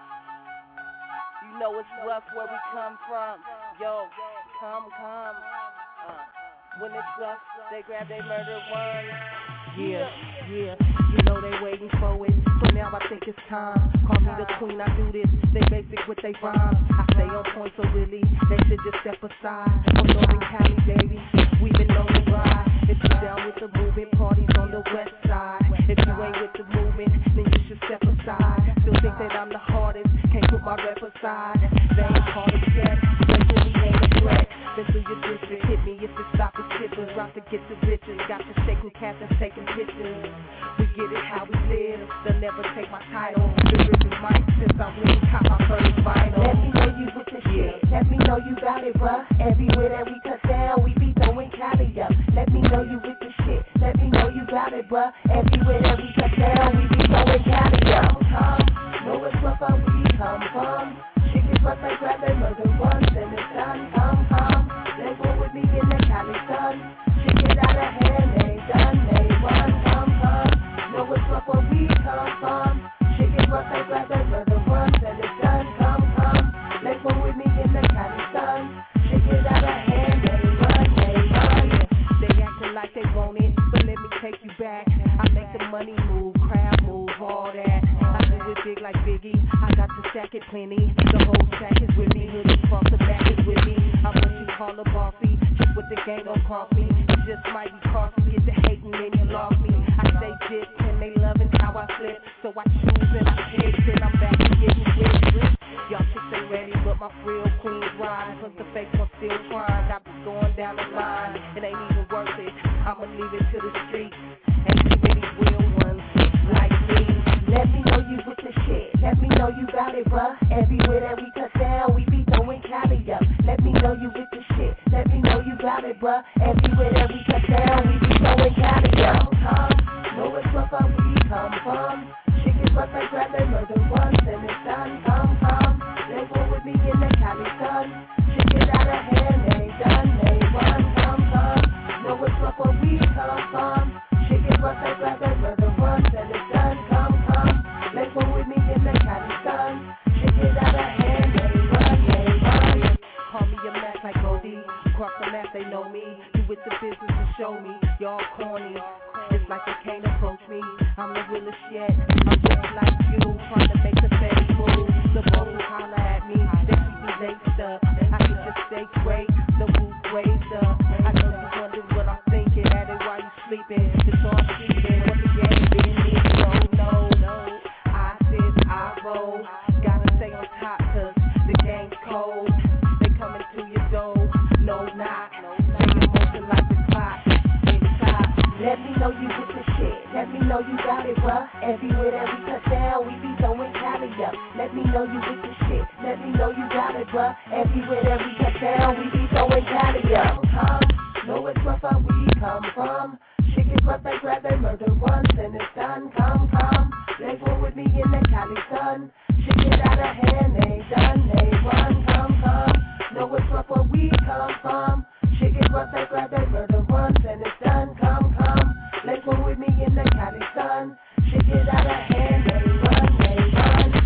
S2: you know it's rough where we come from. Yo, come, come. Uh, when it's rough, they grab their murder one. Yeah, yeah. You know they waiting for it. So now I think it's time. Call me the queen, I do this. They basic with they rhymes. I stay on point, so really they should just step aside. I'm Northern Cali, baby. We been on the ride. If you down with the movement, parties on the west side. If you ain't with the movement, then you should step aside. Still think that I'm the hardest, can't put my rep aside. They ain't called it yet, but really ain't a threat. Then through your district, hit me if it stop the shippers. Route to get the riches, got the shaking captains taking pictures. We get it how we live, they'll never take my title. The richest mic since I really caught my first vinyl.
S6: Let me know you with the shit, let me know you got it, bruh. Everywhere that we touch down, we be throwing Cali up. Let me know you with the shit, let me know you got it, bruh. Everywhere that we touch down, we be throwing Cali up. Come, know it's rough where we come from. Chicken rough, they grab they murder once and it's done. Come, come, they go with me in the Cali sun. Chicken out of hand, they done, they run. Come, come, know it's rough where we come from. Chicken rough, they grab they murder once and it's done. Come, come, they go with me in the Cali sun. Chicken out of hand, they run, they run.
S2: They acting like they want it, but let me take you back. I make the money move, crowd move, all that. I do it big like Biggie, I got to stack it plenty. The whole stack is with me, hoodie front the back is with me. I'm what you call a bossy, just with the gang gon' cross me. It just might be costly, get the hating then you lost me. I stay dip and they loving how I flip, so I choose and I pick, then I'm back to getting rich. Y'all chicks ain't ready, but my real queen's ride. Cause the fake one still trying, I be going down the line. It ain't even worth it, I'ma leave it to the streets. Ain't too many real ones like me.
S6: Let me know you with the shit, let me know you got it, bruh. Everywhere that we touch down, we be throwing Cali up. Let me know you with the shit, let me know you got it, bruh. Everywhere that we touch down, we be throwing Cali up. Come, know it's rough where we come from. Chicken rough, they grab they murder once and it's done. Come, come, they go with me in the Cali sun. Chicken out of hand, they done, they run. Come, come, know it's rough where we come from. Chicken rough, they grab they murder once and it's done. Come, come, they go with me in the Cali sun. Chicken out of hand, they run, they run.
S2: Call me a Mac like Goldie, across the map they know me. You with the business to show me, y'all corny. It's like they can't approach me, I'm the realest yet. I'm just like you, trying to make the fast move. The bosses holler at me, they keep me laced up. I can just stay great, the roof raised up. I know you wonder what I'm thinking, at it while you sleeping. It's all cheating, what the game been is. No, no, no, I said I roll. Gotta stay on top cause the game's cold. They coming through your door, no knock. They emotion like the clock, it's top.
S6: Let me know you with the shit, let me know you got it, bruh. Everywhere that we touch down, we be throwing Cali up. Let me know you with the shit, let me know you got it, bruh. Everywhere that we touch down, we be throwing Cali up. Come, know it's rough where we come from. Chicken rough, they grab they murder once and it's done. Come, come, they go with me in the Cali sun. Chicken out of hand, they done, they run. Come, come, know it's rough where we come from. Chicken rough, they grab they murder once and it's done. Come, come, they go with me in the Cali sun. Chicken out of hand, they run, they run.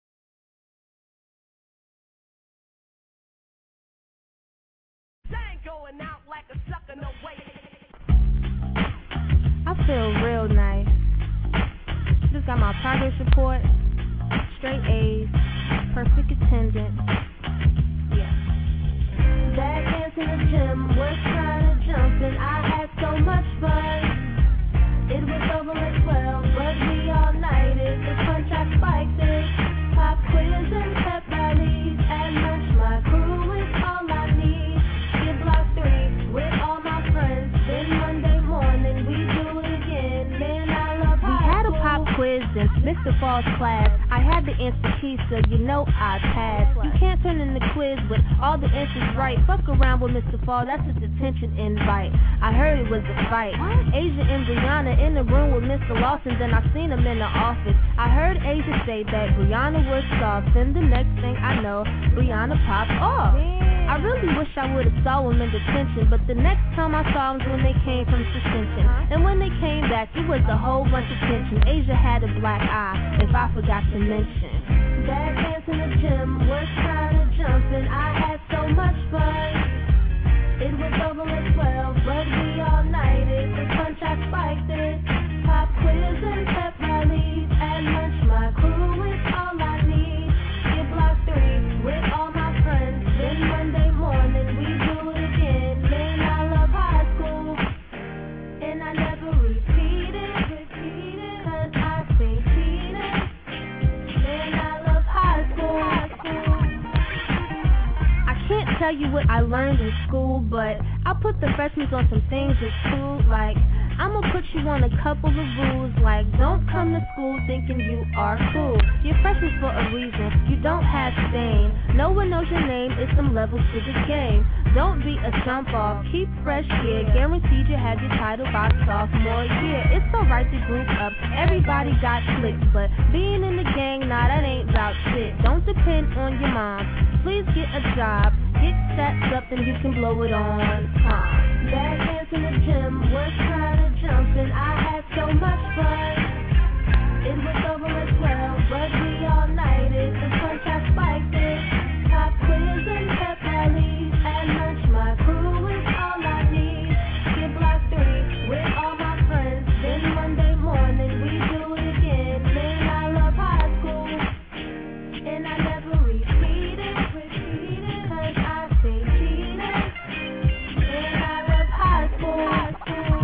S2: Going out like a sucker, no way.
S22: I feel real nice. Just got my progress report, straight A's, perfect attendance. Yeah.
S6: Back into the gym, was trying to jump and I had so much fun. It was over at twelve, but we all nighted. The contract spiked it. Pop quiz and pep rallies. At lunch, my crew is all I need.
S22: Mister Fall's class. I had the answer key, so you know I passed. You can't turn in the quiz with all the answers right. Fuck around with Mister Fall, that's a detention invite. I heard it was a fight. Asia and Brianna in the room with Mister Lawson, then I seen him in the office. I heard Asia say that Brianna was soft, then the next thing I know, Brianna popped off. I really wish I would've saw them in detention, but the next time I saw them was when they came from suspension. And when they came back, it was a whole bunch of tension. Asia had a black eye, if I forgot to mention. Bad dance in the gym, was trying to jump, and I had so much fun. It was over at twelve, but we all nighted. The punch I spiked it. Pop quiz and pep rallies. At lunch, my crew is all I need. Get block three with all my friends. Then Monday morning we do it again. Man, I love high school, and I never repeat it. Repeat it, 'cause I think cheating. Man, I love high school. High school. I can't tell you what I learned in school, but I put the freshmen on some things that's cool, like I'ma put you on a couple of rules, like don't come to school thinking you are cool. You're freshmen for a reason, you don't have stain. No one knows your name, it's some levels to the game. Don't be a jump off, keep fresh gear. Guaranteed you have your title by sophomore year. It's alright to group up, everybody got cliques, but being in the gang, nah, that ain't about shit. Don't depend on your mom, please get a job. Get set up and you can blow it on time. Bad dance in the gym, was trying to jump and I had so much fun. It was over at twelve, but we all nighted. The punch I spiked it. Pop quiz and pep rallies. At lunch, my crew is all I need. Get block three with all my friends. Then Monday morning we do it again. Man, I love high school, and I never repeat it. Repeat it, 'cause I say cheating. And I love high school. High school.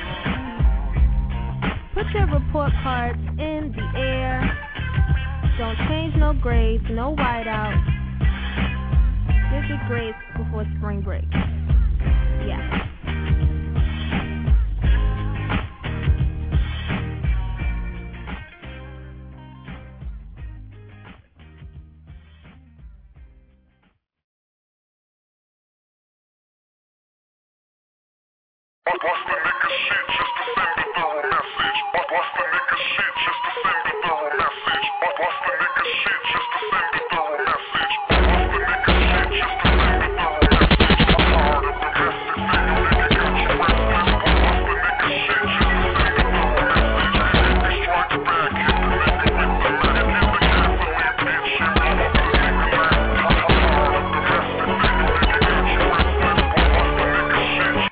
S22: Put your report cards in the air. Don't change no grades, no whiteout. Give your grades before spring break. Yeah.
S1: Bust the nigga shit just to send a thorough message. Bust the nigga shit